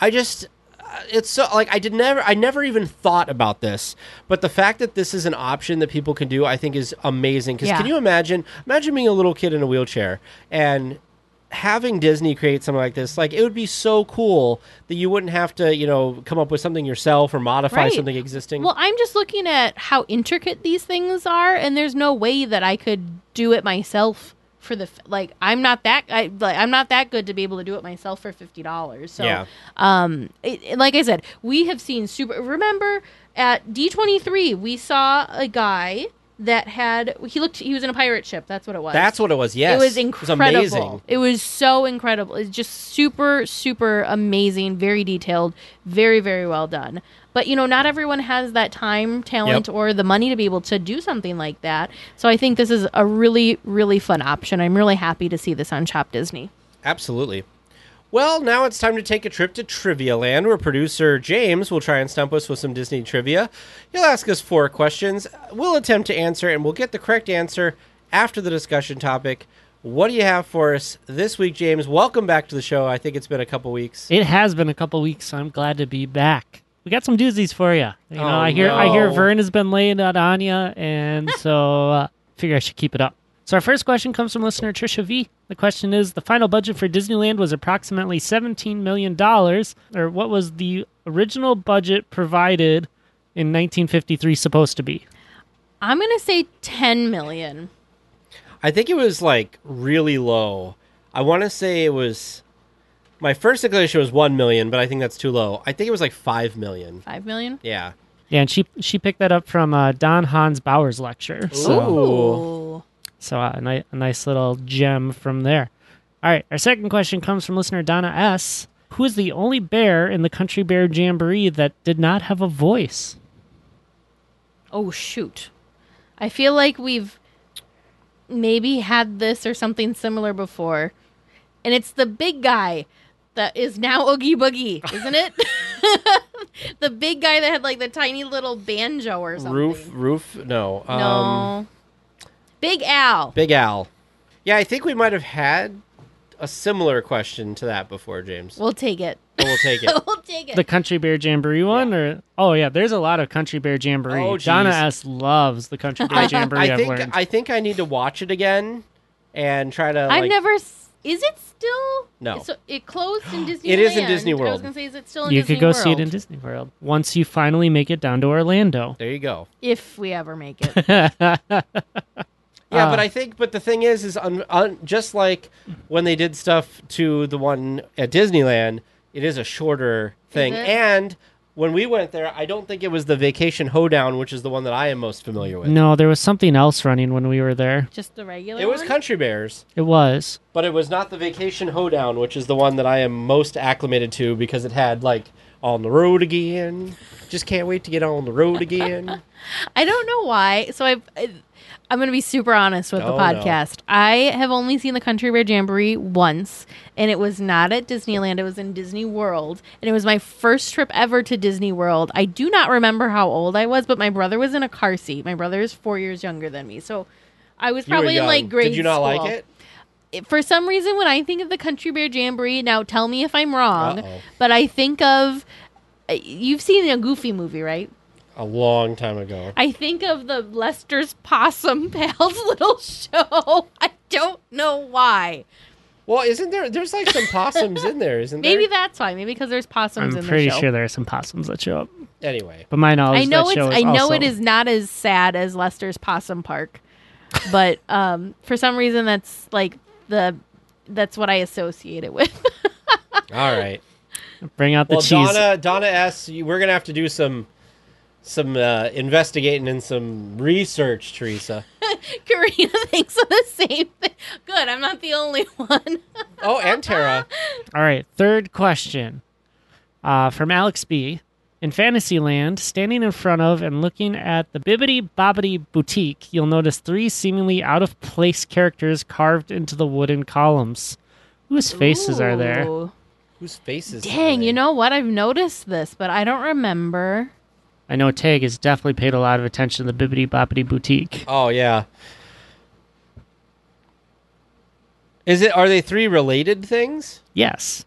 it's so like I never even thought about this, but the fact that this is an option that people can do, I think, is amazing. Because can you imagine being a little kid in a wheelchair and having Disney create something like this? Like, it would be so cool that you wouldn't have to, you know, come up with something yourself or modify something existing. Well, I'm just looking at how intricate these things are, and there's no way that I could do it myself. I'm not that good to be able to do it myself for $50. So, like I said, we have seen remember at D23 we saw a guy that he was in a pirate ship. That's what it was. That's what it was. Yes, it was incredible. It was amazing. It was so incredible. It's just super amazing. Very detailed. Very well done. But, you know, not everyone has that time, talent, or the money to be able to do something like that. So I think this is a really fun option. I'm really happy to see this on Shop Disney. Absolutely. Well, now it's time to take a trip to Trivia Land, where producer James will try and stump us with some Disney trivia. He'll ask us 4 questions. We'll attempt to answer, and we'll get the correct answer after the discussion topic. What do you have for us this week, James? Welcome back to the show. I think it's been a couple weeks. It has been a couple weeks, so I'm glad to be back. We got some doozies for you. I hear Vern has been laying it on you, and so figure I should keep it up. So our first question comes from listener Trisha V. The question is, the final budget for Disneyland was approximately $17 million, or what was the original budget provided in 1953 supposed to be? I'm going to say $10 million. I think it was like really low. I want to say it was... My first inclination was $1 million, but I think that's too low. I think it was like $5 million. $5 million? Yeah. Yeah, and she picked that up from Don Hans Bauer's lecture. So. So a nice little gem from there. All right, our second question comes from listener Donna S., who is the only bear in the Country Bear Jamboree that did not have a voice? Oh, shoot. I feel like we've maybe had this or something similar before. And it's the big guy that is now Oogie Boogie, isn't it? The big guy that had like the tiny little banjo or something. Roof? No. No. Big Al. Big Al. Yeah, I think we might have had a similar question to that before, James. We'll take it. But we'll take it. We'll take it. The Country Bear Jamboree one? Or there's a lot of Country Bear Jamboree. Oh, geez. Donna S. loves the Country Bear Jamboree, I've learned. I think I need to watch it again and try to, I've never... Is it still? No. So it closed in Disney It is in Disney World. I was going to say, is it still in You Disney could go World? see it in Disney World once you finally make it down to Orlando. There you go. If we ever make it. Yeah, but the thing is just like when they did stuff to the one at Disneyland, it is a shorter thing. Is it? And when we went there, I don't think it was the Vacation Hoedown, which is the one that I am most familiar with. No, there was something else running when we were there. Just the regular It was one? Country Bears, It was. but it was not the Vacation Hoedown, which is the one that I am most acclimated to because it had like on the road again. Just can't wait to get on the road again. I don't know why. So I'm going to be super honest with the Oh, podcast. I have only seen the Country Bear Jamboree once, and it was not at Disneyland. It was in Disney World, and it was my first trip ever to Disney World. I do not remember how old I was, but my brother was in a car seat. My brother is 4 years younger than me, so I was You were probably in like young. grade Did you not school. like it? For some reason, when I think of the Country Bear Jamboree, now tell me if I'm wrong, Uh-oh. but I think of... You've seen a Goofy movie, right? A long time ago. I think of the Lester's Possum Pals little show. I don't know why. Well, isn't there? There's like some possums in there, isn't there? Maybe that's why. Maybe because there's possums I'm in the pretty show. sure there are some possums that show up. Anyway, But my knowledge, I know that show it's. is I know also- it is not as sad as Lester's Possum Park, but for some reason that's what I associate it with. all right. Bring out the Well, cheese. Donna S., we're gonna have to do some investigating and some research, Teresa. Karina thinks of the same thing. Good, I'm not the only one. Oh, and Tara. All right, third question from Alex B. In Fantasyland, standing in front of and looking at the Bibbidi Bobbidi Boutique, you'll notice 3 seemingly out-of-place characters carved into the wooden columns. Whose faces are there? Ooh. Whose faces? Dang, are they? you know what? I've noticed this, but I don't remember. I know Tag has definitely paid a lot of attention to the Bibbidi Bobbidi Boutique. Oh yeah. Are they 3 related things? Yes.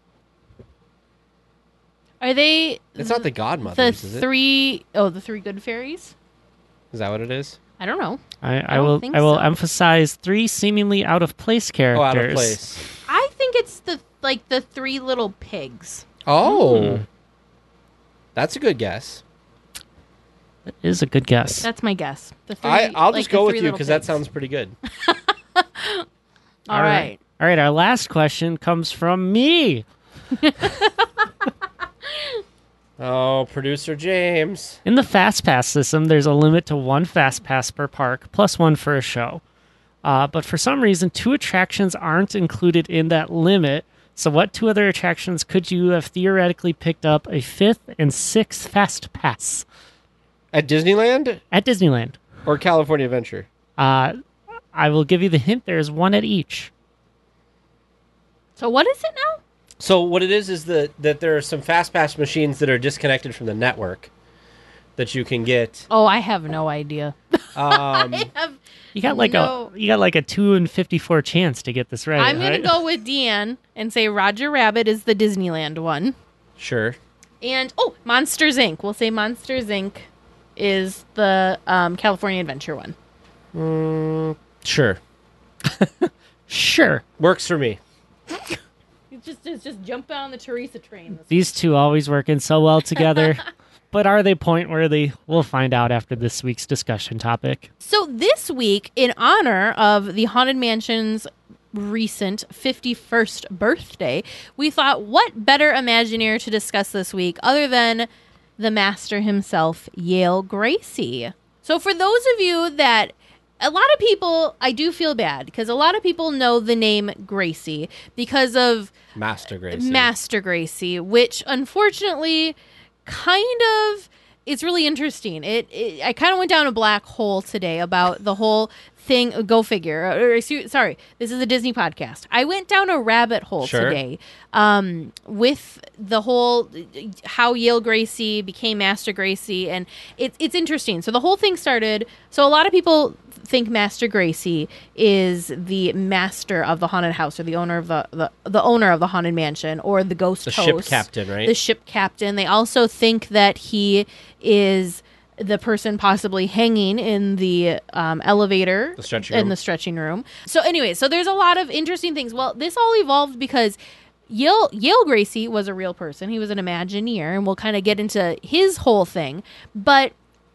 Are they It's not the Godmothers, the is it? the 3 good fairies? Is that what it is? I don't know. I don't will think I will so. emphasize 3 seemingly out-of-place characters. Oh, out of place. I think it's the 3 little pigs. Oh. That's a good guess. That is a good guess. That's my guess. The 3, I'll just go with three you little because that pigs. sounds pretty good. All right. All right, our last question comes from me. Oh, producer James. In the Fast Pass system, there's a limit to 1 Fast Pass per park, plus 1 for a show. But for some reason, 2 attractions aren't included in that limit. So what 2 other attractions could you have theoretically picked up a 5th and 6th Fast Pass At Disneyland at Disneyland? or California Adventure? I will give you the hint. There's 1 at each. So what is it now? So what it is that there are some Fast Pass machines that are disconnected from the network that you can get. Oh, I have no idea. I have. You got like No. a 2 in 54 chance to get this right. I'm gonna right? go with Deanne and say Roger Rabbit is the Disneyland one, Sure. and Monsters Inc. We'll say Monsters Inc. is the California Adventure one. Sure. Sure. Works for me. It's just jump on the Teresa train. These 2 always working so well together. But are they point worthy? We'll find out after this week's discussion topic. So this week, in honor of the Haunted Mansion's recent 51st birthday, we thought what better Imagineer to discuss this week other than the master himself, Yale Gracie. So for those of you that a lot of people, I do feel bad because a lot of people know the name Gracie because of Master Gracie. Master Gracie, which unfortunately kind of it's really interesting. I kind of went down a black hole today about the whole thing. Go figure. Sorry, this is a Disney podcast. I went down a rabbit hole today with the whole how Yale Gracie became Master Gracie, and it's interesting. So the whole thing started. So a lot of people think Master Gracie is the master of the haunted house, or the owner of the owner of the haunted mansion, or the ghost host. The ship captain, right? The ship captain. They also think that he is the person possibly hanging in the elevator, the stretching room. So anyway, so there's a lot of interesting things. Well, this all evolved because Yale Gracie was a real person. He was an Imagineer, and we'll kind of get into his whole thing. But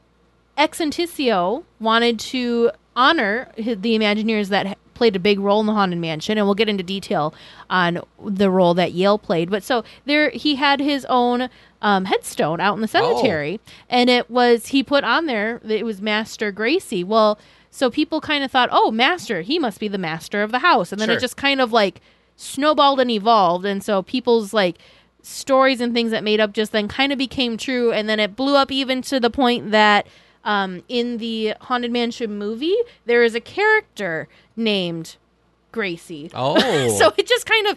Exenticio wanted to honor the Imagineers that played a big role in the Haunted Mansion, and we'll get into detail on the role that Yale played. But so he had his own headstone out in the cemetery, and he put on there that it was Master Gracie. Well, so people kind of thought, oh, Master, he must be the master of the house, and then it just kind of like snowballed and evolved, and so people's like stories and things that made up just then kind of became true, and then it blew up even to the point that in the Haunted Mansion movie, there is a character named Gracie. Oh. So it just kind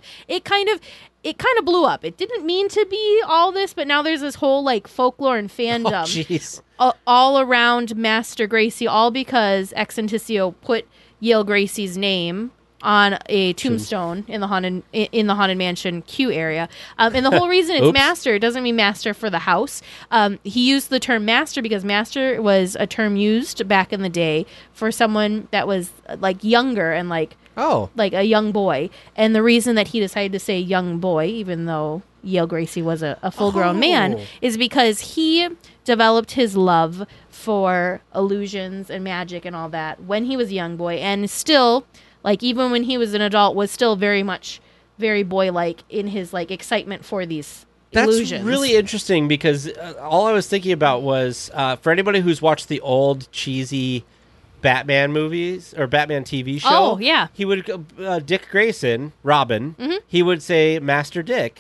of blew up. It didn't mean to be all this, but now there's this whole like folklore and fandom all around Master Gracie, all because Exenticio put Yale Gracie's name on a tombstone in the Haunted Mansion Q area. And the whole reason it's master, it doesn't mean master for the house. He used the term master because master was a term used back in the day for someone that was like younger and like a young boy. And the reason that he decided to say young boy, even though Yale Gracie was a full-grown man, is because he developed his love for illusions and magic and all that when he was a young boy, and still, like, even when he was an adult, was still very boy-like in his, like, excitement for these illusions. That's really interesting because all I was thinking about was, for anybody who's watched the old cheesy Batman movies or Batman TV show. Oh, yeah. He would, Dick Grayson, Robin, he would say Master Dick.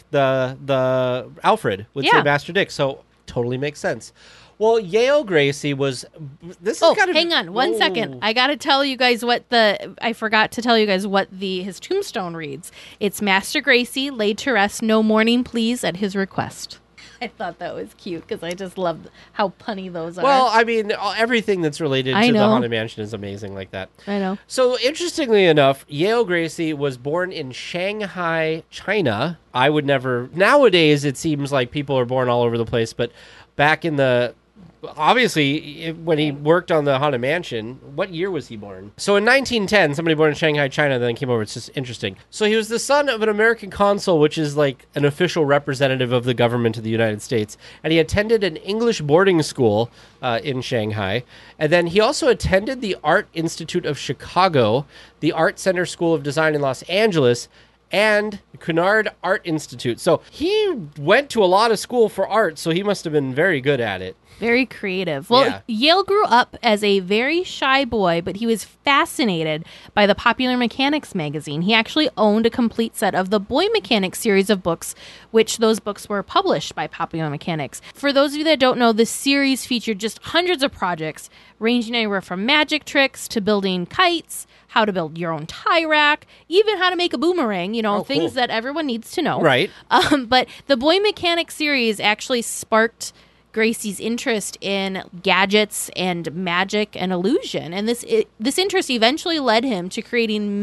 The Alfred would say Master Dick. So totally makes sense. Well, Yale Gracie was. Hang on 1 second. I got to tell you guys I forgot to tell you guys what his tombstone reads. It's Master Gracie laid to rest, no mourning please at his request. I thought that was cute because I just love how punny those are. Well, I mean, everything that's related to the Haunted Mansion is amazing like that. I know. So, interestingly enough, Yale Gracie was born in Shanghai, China. I would never. Nowadays, it seems like people are born all over the place, but back in the. Obviously, when he worked on the Haunted Mansion, what year was he born? So in 1910, somebody born in Shanghai, China, then came over. It's just interesting. So he was the son of an American consul, which is like an official representative of the government of the United States. And he attended an English boarding school in Shanghai. And then he also attended the Art Institute of Chicago, the Art Center School of Design in Los Angeles, and Cunard Art Institute. So he went to a lot of school for art, so he must have been very good at it. Very creative. Well, Yale grew up as a very shy boy, but he was fascinated by the Popular Mechanics magazine. He actually owned a complete set of the Boy Mechanics series of books, which those books were published by Popular Mechanics. For those of you that don't know, the series featured just hundreds of projects, ranging anywhere from magic tricks to building kites, how to build your own tie rack, even how to make a boomerang, things that everyone needs to know. Right. But the Boy Mechanics series actually sparked Gracie's interest in gadgets and magic and illusion. And this interest eventually led him to creating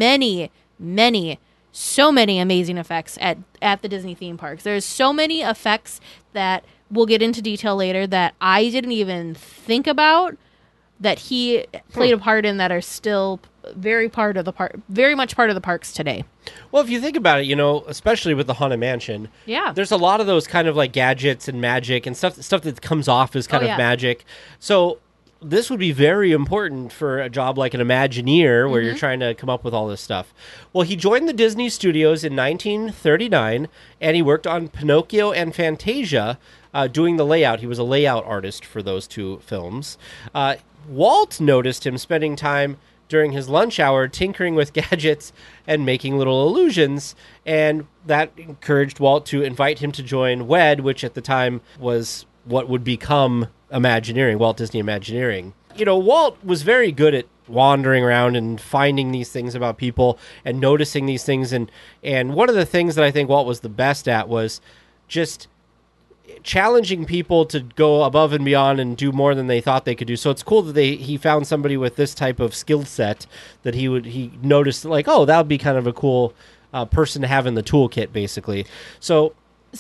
so many amazing effects at the Disney theme parks. There's so many effects that we'll get into detail later that I didn't even think about that he played a part in that are still very much part of the parks today. Well, if you think about it, especially with the Haunted Mansion, there's a lot of those kind of like gadgets and magic and stuff that comes off as kind of magic. So this would be very important for a job like an Imagineer where you're trying to come up with all this stuff. Well, he joined the Disney Studios in 1939, and he worked on Pinocchio and Fantasia doing the layout. He was a layout artist for those two films. Walt noticed him spending time during his lunch hour tinkering with gadgets and making little illusions, and that encouraged Walt to invite him to join WED, which at the time was what would become Imagineering, Walt Disney Imagineering. Walt was very good at wandering around and finding these things about people and noticing these things, and one of the things that I think Walt was the best at was just challenging people to go above and beyond and do more than they thought they could do. So it's cool that he found somebody with this type of skill set that he noticed, like, oh, that would be kind of a cool person to have in the toolkit, basically. So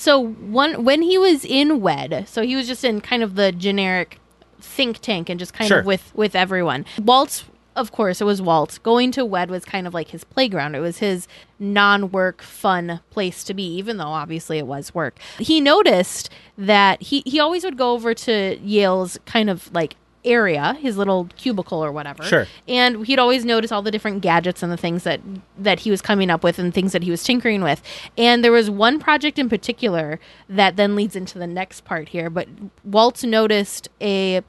when he was in WED, so he was just in kind of the generic think tank and just kind Sure. of with everyone. Walt's, of course, it was Walt. Going to WED was kind of like his playground. It was his non-work fun place to be, even though obviously it was work. He noticed that he always would go over to Yale's kind of like area, his little cubicle or whatever. Sure. And he'd always notice all the different gadgets and the things that he was coming up with and things that he was tinkering with. And there was one project in particular that then leads into the next part here. But Walt noticed an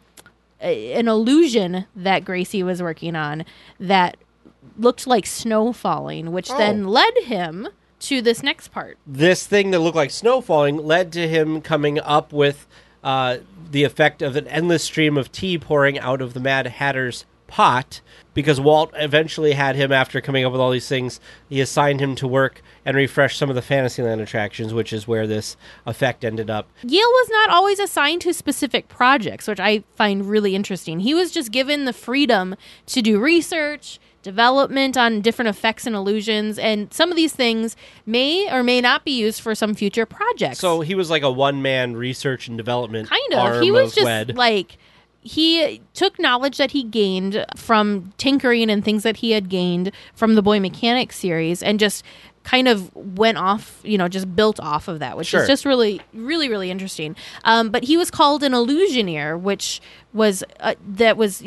illusion that Gracie was working on that looked like snow falling, which then led him to this next part. This thing that looked like snow falling led to him coming up with the effect of an endless stream of tea pouring out of the Mad Hatter's pot, because Walt eventually had him, after coming up with all these things, he assigned him to work and refresh some of the Fantasyland attractions, which is where this effect ended up. Yale was not always assigned to specific projects, which I find really interesting. He was just given the freedom to do research, development on different effects and illusions, and some of these things may or may not be used for some future projects. So he was like a one-man research and development kind of. arm He was of just WED. like, he took knowledge that he gained from tinkering and things that he had gained from the Boy Mechanic series and just kind of went off, just built off of that, which Sure. is just really, really, really interesting. But he was called an Illusioneer, which was, the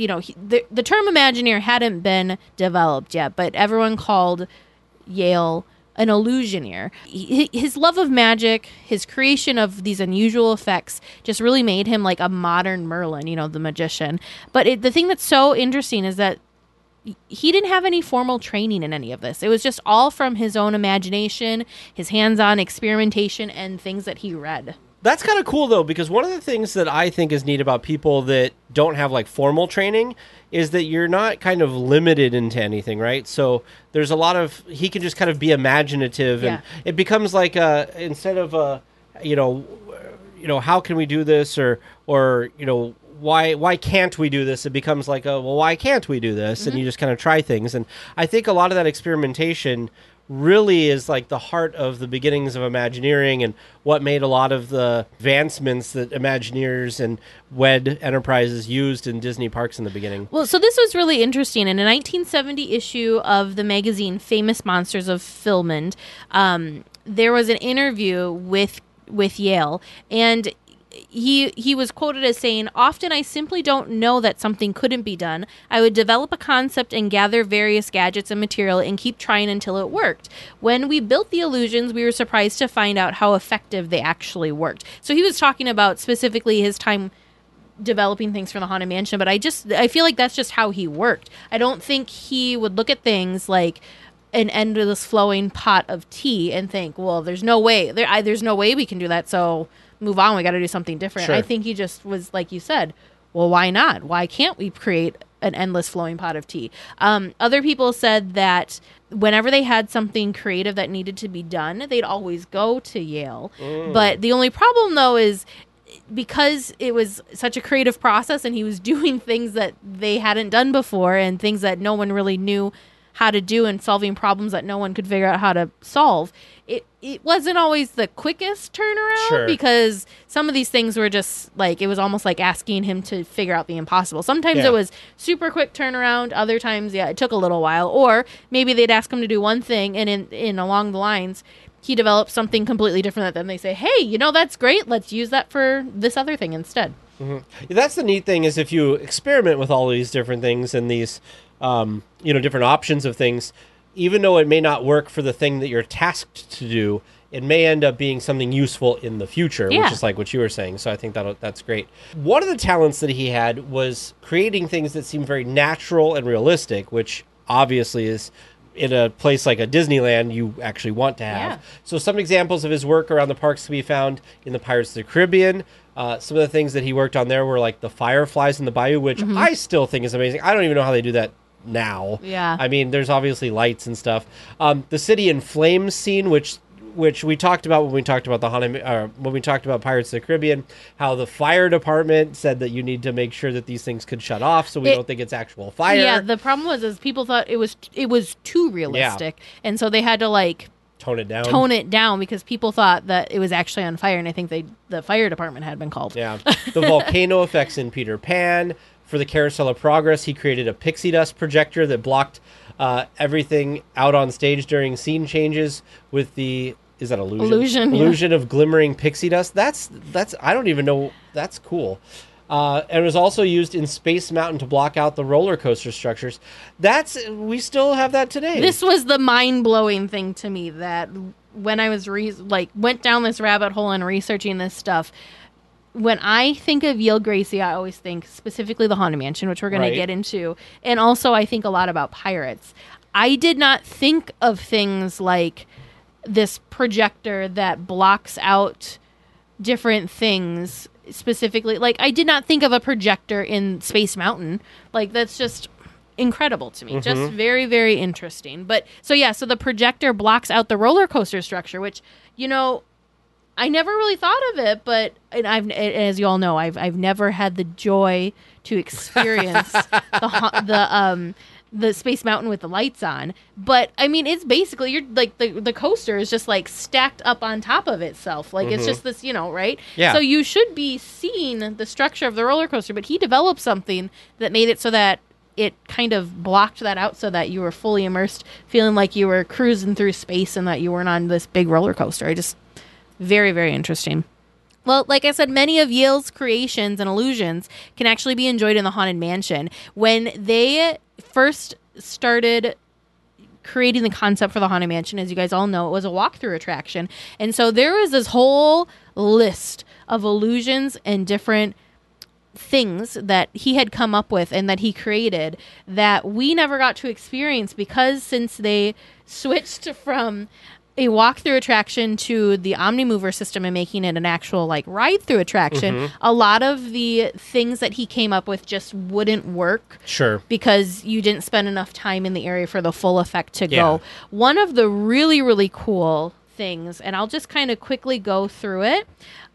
term Imagineer hadn't been developed yet, but everyone called Yale an Illusioneer. His love of magic, his creation of these unusual effects just really made him like a modern Merlin, the magician. But the thing that's so interesting is that he didn't have any formal training in any of this. It was just all from his own imagination, his hands-on experimentation, and things that he read. That's kind of cool, though, because one of the things that I think is neat about people that don't have like formal training is that you're not kind of limited into anything, right? So there's a lot of, he can just kind of be imaginative, and it becomes like instead of how can we do this, or why can't we do this? It becomes like why can't we do this? Mm-hmm. And you just kind of try things. And I think a lot of that experimentation really is like the heart of the beginnings of Imagineering and what made a lot of the advancements that Imagineers and WED Enterprises used in Disney parks in the beginning. Well, so this was really interesting. In a 1970 issue of the magazine Famous Monsters of Filmland, there was an interview with Yale, and he was quoted as saying, "Often I simply don't know that something couldn't be done. I would develop a concept and gather various gadgets and material and keep trying until it worked. When we built the illusions, we were surprised to find out how effective they actually worked." So he was talking about specifically his time developing things for the Haunted Mansion, but I feel like that's just how he worked. I don't think he would look at things like an endless flowing pot of tea and think, well, there's no way we can do that, so move on, we got to do something different. Sure. I think he just was, like you said, well, why not? Why can't we create an endless flowing pot of tea? Other people said that whenever they had something creative that needed to be done, they'd always go to Yale. But the only problem, though, is because it was such a creative process and he was doing things that they hadn't done before and things that no one really knew how to do and solving problems that no one could figure out how to solve, it wasn't always the quickest turnaround. Sure. Because some of these things were just like, it was almost like asking him to figure out the impossible. Sometimes it was super quick turnaround. Other times, it took a little while. Or maybe they'd ask him to do one thing and in along the lines, he developed something completely different that then they say, hey, that's great. Let's use that for this other thing instead. Mm-hmm. That's the neat thing, is if you experiment with all these different things and these different options of things, even though it may not work for the thing that you're tasked to do, it may end up being something useful in the future, which is like what you were saying. So I think that's great. One of the talents that he had was creating things that seem very natural and realistic, which obviously is in a place like a Disneyland you actually want to have. Yeah. So some examples of his work around the parks can be found in the Pirates of the Caribbean. Some of the things that he worked on there were like the fireflies in the bayou, which I still think is amazing. I don't even know how they do that now. Yeah. I mean, there's obviously lights and stuff. The City in Flames scene, which we talked about when we talked about when we talked about Pirates of the Caribbean, how the fire department said that you need to make sure that these things could shut off, so we don't think it's actual fire. Yeah, the problem was people thought it was too realistic, and so they had to like tone it down because people thought that it was actually on fire, and I think the fire department had been called. Yeah, the volcano effects in Peter Pan. For the Carousel of Progress, he created a pixie dust projector that blocked everything out on stage during scene changes with the is that illusion of glimmering pixie dust. That's I don't even know. That's cool. And it was also used in Space Mountain to block out the roller coaster structures. We still have that today. This was the mind-blowing thing to me, that when I was went down this rabbit hole and researching this stuff. When I think of Yale Gracie, I always think specifically the Haunted Mansion, which we're going to get into, and also I think a lot about pirates. I did not think of things like this projector that blocks out different things specifically. Like, I did not think of a projector in Space Mountain. Like, that's just incredible to me. Just very, very interesting. But so the projector blocks out the roller coaster structure, which, I never really thought of it, but as you all know, I've never had the joy to experience the Space Mountain with the lights on. But I mean, it's basically you're like the coaster is just like stacked up on top of itself. Like it's just this, right? Yeah. So you should be seeing the structure of the roller coaster, but he developed something that made it so that it kind of blocked that out so that you were fully immersed, feeling like you were cruising through space and that you weren't on this big roller coaster. Very, very interesting. Well, like I said, many of Yale's creations and illusions can actually be enjoyed in the Haunted Mansion. When they first started creating the concept for the Haunted Mansion, as you guys all know, it was a walkthrough attraction. And so there was this whole list of illusions and different things that he had come up with and that he created that we never got to experience because since they switched from a walkthrough attraction to the Omnimover system and making it an actual ride-through attraction, a lot of the things that he came up with just wouldn't work. Sure. Because you didn't spend enough time in the area for the full effect to go. One of the really, really cool things, and I'll just kind of quickly go through it,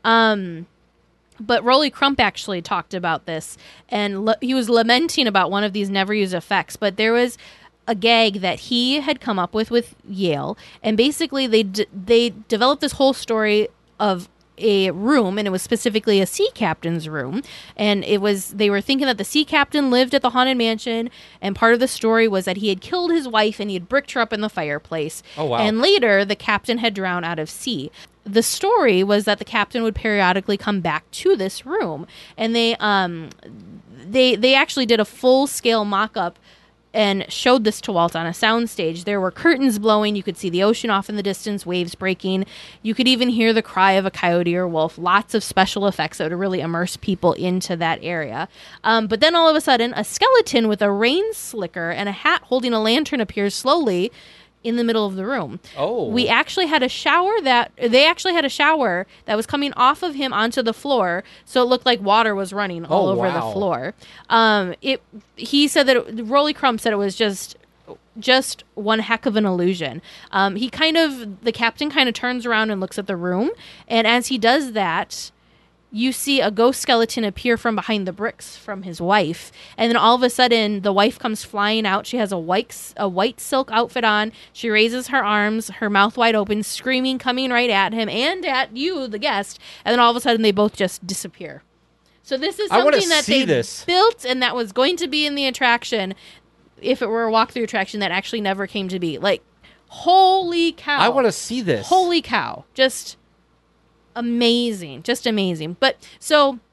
but Rolly Crump actually talked about this, and he was lamenting about one of these never-used effects, but there was a gag that he had come up with Yale, and basically they developed this whole story of a room, and it was specifically a sea captain's room, and they were thinking that the sea captain lived at the Haunted Mansion, and part of the story was that he had killed his wife and he had bricked her up in the fireplace. Oh, wow. And later the captain had drowned out of sea. The story was that the captain would periodically come back to this room, and they actually did a full-scale mock-up and showed this to Walt on a soundstage. There were curtains blowing. You could see the ocean off in the distance, waves breaking. You could even hear the cry of a coyote or wolf. Lots of special effects that would really immerse people into that area. But then all of a sudden, a skeleton with a rain slicker and a hat holding a lantern appears slowly in the middle of the room. Oh. They actually had a shower that was coming off of him onto the floor, so it looked like water was running all over the floor. He said that Rolly Crump said it was just one heck of an illusion. The captain kind of turns around and looks at the room, and as he does that, you see a ghost skeleton appear from behind the bricks from his wife. And then all of a sudden, the wife comes flying out. She has a white silk outfit on. She raises her arms, her mouth wide open, screaming, coming right at him and at you, the guest. And then all of a sudden, they both just disappear. So this is something that they built and that was going to be in the attraction if it were a walkthrough attraction that actually never came to be. Holy cow. I want to see this. Holy cow. Just amazing. But so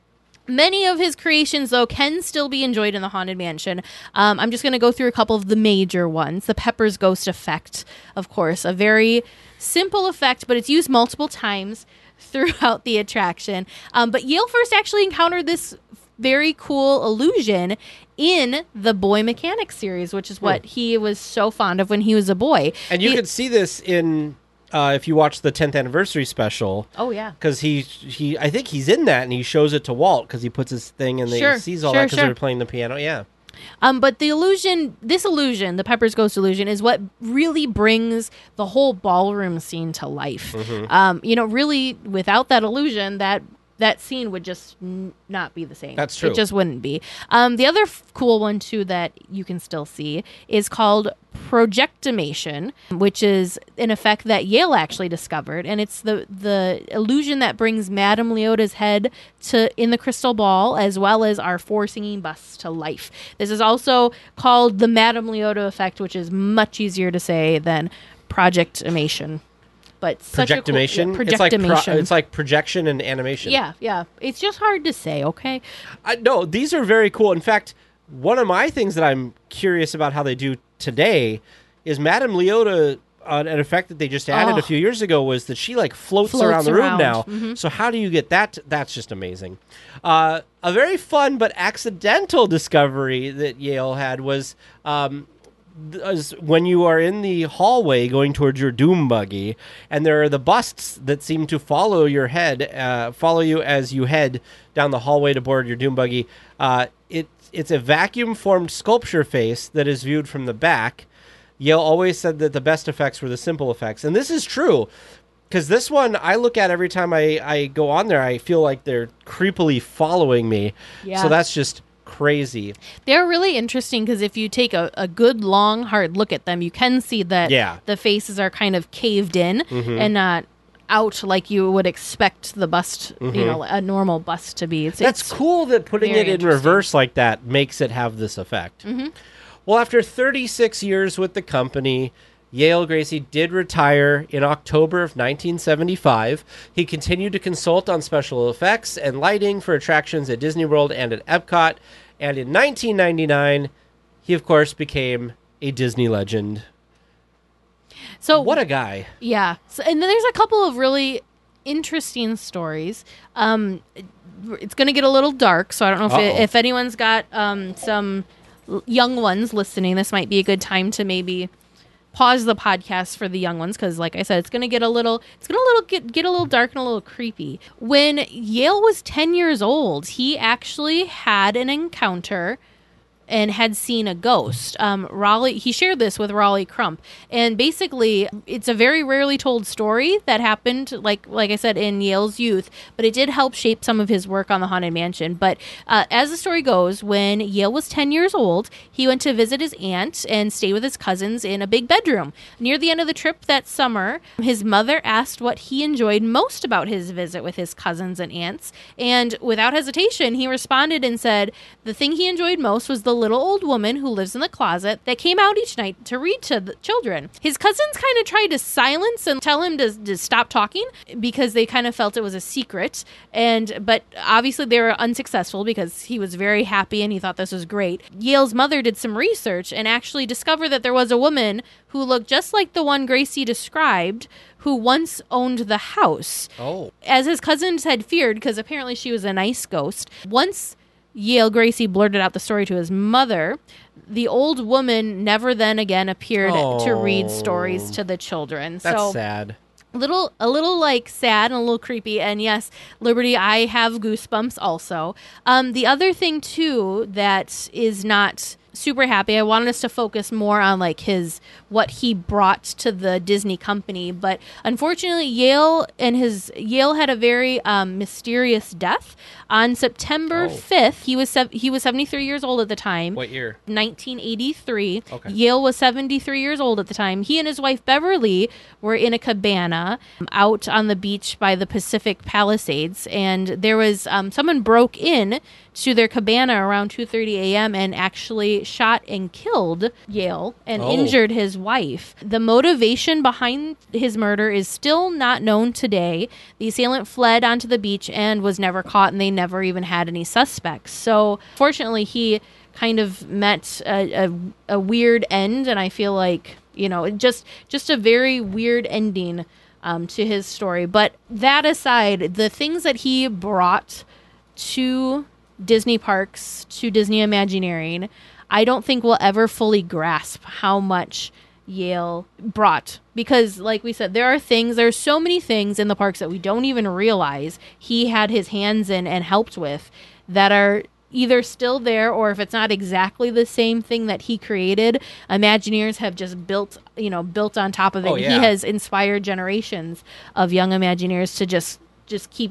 Many of his creations, though, can still be enjoyed in the Haunted Mansion. I'm just going to go through a couple of the major ones. The Pepper's Ghost effect, of course, a very simple effect, but it's used multiple times throughout the attraction. But Yale first actually encountered this very cool illusion in the Boy Mechanic series, which is what he was so fond of when he was a boy. And you can see this in... if you watch the 10th anniversary special. Oh, yeah. Because I think he's in that, and he shows it to Walt because he puts his thing and he sees all that because they're playing the piano. Yeah. But the illusion, the Pepper's Ghost illusion, is what really brings the whole ballroom scene to life. Really, without that illusion, that scene would just not be the same. That's true. It just wouldn't be. The other cool one, too, that you can still see is called projectimation, which is an effect that Yale actually discovered. And it's the illusion that brings Madame Leota's head in the crystal ball, as well as our 4 singing busts to life. This is also called the Madame Leota effect, which is much easier to say than projectimation. But projectimation? Projectimation. It's like projection and animation. Yeah. It's just hard to say, okay? No, these are very cool. In fact, one of my things that I'm curious about how they do today is Madame Leota, an effect that they just added a few years ago, was that she floats around the room now. Mm-hmm. So how do you get that? That's just amazing. A very fun but accidental discovery that Yale had was... when you are in the hallway going towards your doom buggy, and there are the busts that seem to follow your head, follow you as you head down the hallway to board your doom buggy. It's a vacuum-formed sculpture face that is viewed from the back. Yale always said that the best effects were the simple effects, and this is true. Because this one, I look at every time I go on there, I feel like they're creepily following me. Yeah. So that's just... crazy. They're really interesting because if you take a good long hard look at them, you can see that the faces are kind of caved in and not out like you would expect the bust, a normal bust to be. That's cool that putting it in reverse like that makes it have this effect. Well, after 36 years with the company, Yale Gracey did retire in October of 1975. He continued to consult on special effects and lighting for attractions at Disney World and at Epcot. And in 1999, he, of course, became a Disney legend. So what a guy. Yeah. So, and then there's a couple of really interesting stories. It's going to get a little dark, so I don't know if anyone's got some young ones listening. This might be a good time to maybe... pause the podcast for the young ones because, like I said, it's going to get a little dark and a little creepy. When Yale was 10 years old, he actually had an encounter and had seen a ghost. He shared this with Raleigh Crump, and basically, it's a very rarely told story that happened, like I said, in Yale's youth, but it did help shape some of his work on the Haunted Mansion. But as the story goes, when Yale was 10 years old, he went to visit his aunt and stay with his cousins in a big bedroom. Near the end of the trip that summer, his mother asked what he enjoyed most about his visit with his cousins and aunts, and without hesitation, he responded and said the thing he enjoyed most was the little old woman who lives in the closet that came out each night to read to the children. His cousins kind of tried to silence and tell him to stop talking because they kind of felt it was a secret, but obviously they were unsuccessful because he was very happy and he thought this was great. Yale's mother did some research and actually discovered that there was a woman who looked just like the one Gracey described, who once owned the house. Oh. As his cousins had feared, because apparently she was a nice ghost. Once Yale Gracey blurted out the story to his mother, the old woman never then again appeared to read stories to the children. That's sad. A little sad and a little creepy. And yes, Liberty, I have goosebumps also. The other thing too that is not super happy, I wanted us to focus more on what he brought to the Disney company, but unfortunately Yale had a very mysterious death on September 5th. He was 73 years old at the time. What year? 1983. Okay. Yale was 73 years old at the time. He and his wife Beverly were in a cabana out on the beach by the Pacific Palisades, and there was someone broke in to their cabana around 2:30 a.m. and actually actually shot and killed Yale and injured his wife. The motivation behind his murder is still not known today. The assailant fled onto the beach and was never caught, and they never even had any suspects. So fortunately, he kind of met a weird end, and I feel like, just a very weird ending to his story. But that aside, the things that he brought to Disney parks, to Disney Imagineering, I don't think we'll ever fully grasp how much Yale brought. Because, like we said, there's so many things in the parks that we don't even realize he had his hands in and helped with that are either still there, or if it's not exactly the same thing that he created, Imagineers have just built on top of it. He has inspired generations of young Imagineers to just keep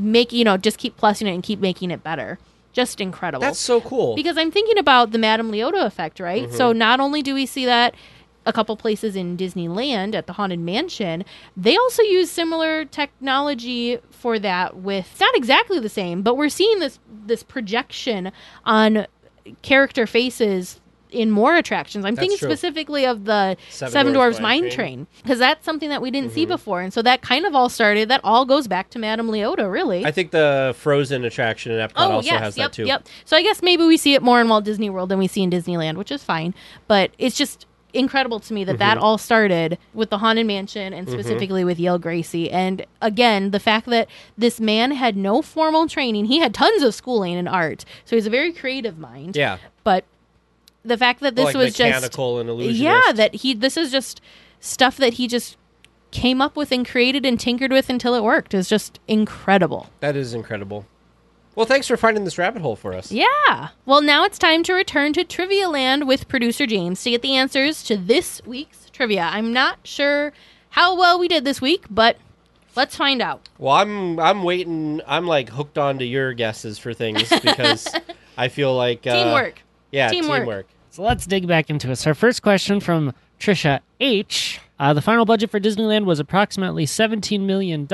just keep plussing it and keep making it better. Just incredible. That's so cool. Because I'm thinking about the Madame Leota effect, right? Mm-hmm. So not only do we see that a couple places in Disneyland at the Haunted Mansion, they also use similar technology for that with, it's not exactly the same, but we're seeing this projection on character faces in more attractions. I'm thinking specifically of the Seven Dwarfs Mine Train, because that's something that we didn't see before. And so that kind of that all goes back to Madame Leota, really. I think the Frozen attraction in Epcot has that too. Yep. So I guess maybe we see it more in Walt Disney World than we see in Disneyland, which is fine. But it's just incredible to me that all started with the Haunted Mansion and specifically with Yale Gracie. And again, the fact that this man had no formal training, he had tons of schooling in art, so he's a very creative mind. Yeah. But the fact that this was mechanical and illusionist. Yeah, this is just stuff that he just came up with and created and tinkered with until it worked is just incredible. That is incredible. Well, thanks for finding this rabbit hole for us. Yeah. Well, now it's time to return to Trivia Land with producer James to get the answers to this week's trivia. I'm not sure how well we did this week, but let's find out. Well, I'm waiting. I'm like hooked on to your guesses for things because I feel like teamwork. Yeah, teamwork. So let's dig back into it. So our first question from Trisha H. The final budget for Disneyland was approximately $17 million.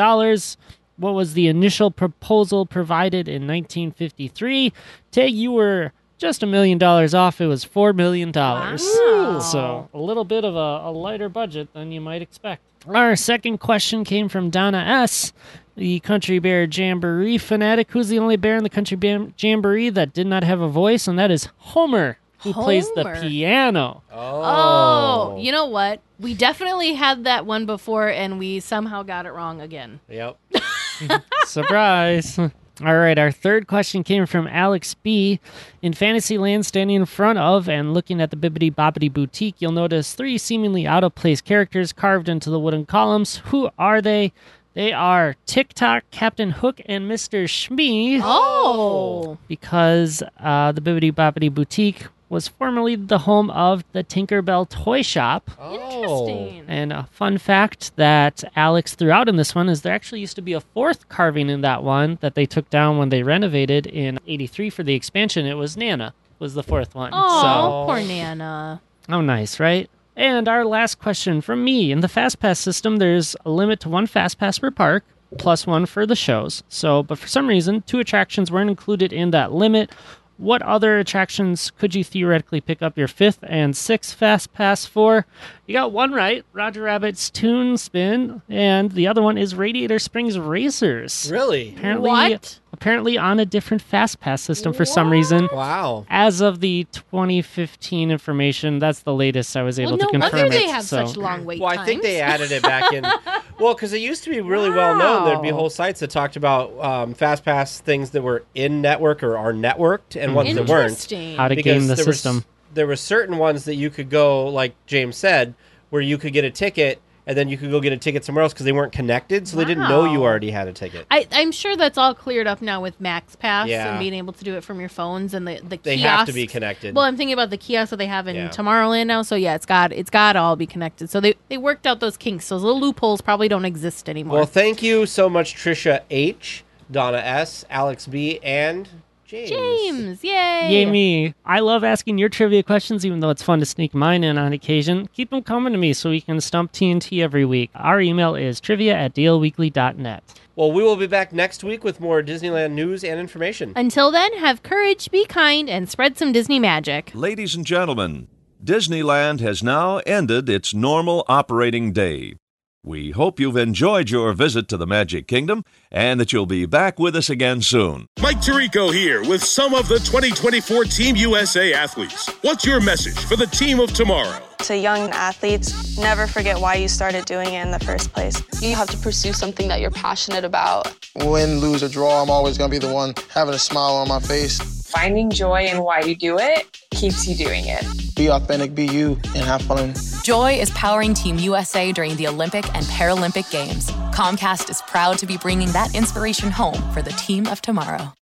What was the initial proposal provided in 1953? Tay, you were just $1 million off. It was $4 million. Wow. So a little bit of a lighter budget than you might expect. Our second question came from Donna S., the Country Bear Jamboree fanatic. Who's the only bear in the Country Jamboree that did not have a voice? And that is Homer, who plays the piano. Oh, you know what? We definitely had that one before, and we somehow got it wrong again. Yep. Surprise. All right, our third question came from Alex B. In Fantasyland, standing in front of and looking at the Bibbidi Bobbidi Boutique, you'll notice 3 seemingly out-of-place characters carved into the wooden columns. Who are they? They are Tick-Tock, Captain Hook, and Mr. Shmee. Oh! Because the Bibbidi Bobbidi Boutique was formerly the home of the Tinkerbell Toy Shop. Interesting. And a fun fact that Alex threw out in this one is there actually used to be a 4th carving in that one that they took down when they renovated in '83 for the expansion. It was Nana was the 4th one. Oh, poor Nana. Oh, nice, right? And our last question from me. In the FastPass system, there's a limit to 1 FastPass per park, plus 1 for the shows. But for some reason, 2 attractions weren't included in that limit. What other attractions could you theoretically pick up your 5th and 6th FastPass for? You got one right, Roger Rabbit's Toon Spin, and the other one is Radiator Springs Racers. Really? Apparently on a different FastPass system for some reason. Wow. As of the 2015 information, that's the latest I was able to confirm. No wonder they have such long wait times. I think they added it back in. Well, because it used to be really well known. There'd be whole sites that talked about FastPass things that were in network or are networked and ones that weren't. How to game the system. There were certain ones that you could go, like James said, where you could get a ticket and then you could go get a ticket somewhere else because they weren't connected, so they didn't know you already had a ticket. I'm sure that's all cleared up now with MaxPass and being able to do it from your phones and the kiosks. They have to be connected. Well, I'm thinking about the kiosks that they have in Tomorrowland now, so yeah, it's got to all be connected. So they worked out those kinks. Those little loopholes probably don't exist anymore. Well, thank you so much, Trisha H., Donna S., Alex B., and James, yay! Yay me. I love asking your trivia questions, even though it's fun to sneak mine in on occasion. Keep them coming to me so we can stump TNT every week. Our email is trivia@dlweekly.net. Well, we will be back next week with more Disneyland news and information. Until then, have courage, be kind, and spread some Disney magic. Ladies and gentlemen, Disneyland has now ended its normal operating day. We hope you've enjoyed your visit to the Magic Kingdom and that you'll be back with us again soon. Mike Tirico here with some of the 2024 Team USA athletes. What's your message for the team of tomorrow? To young athletes, never forget why you started doing it in the first place. You have to pursue something that you're passionate about. Win, lose, or draw, I'm always going to be the one having a smile on my face. Finding joy in why you do it keeps you doing it. Be authentic, be you, and have fun. Joy is powering Team USA during the Olympic and Paralympic Games. Comcast is proud to be bringing that inspiration home for the team of tomorrow.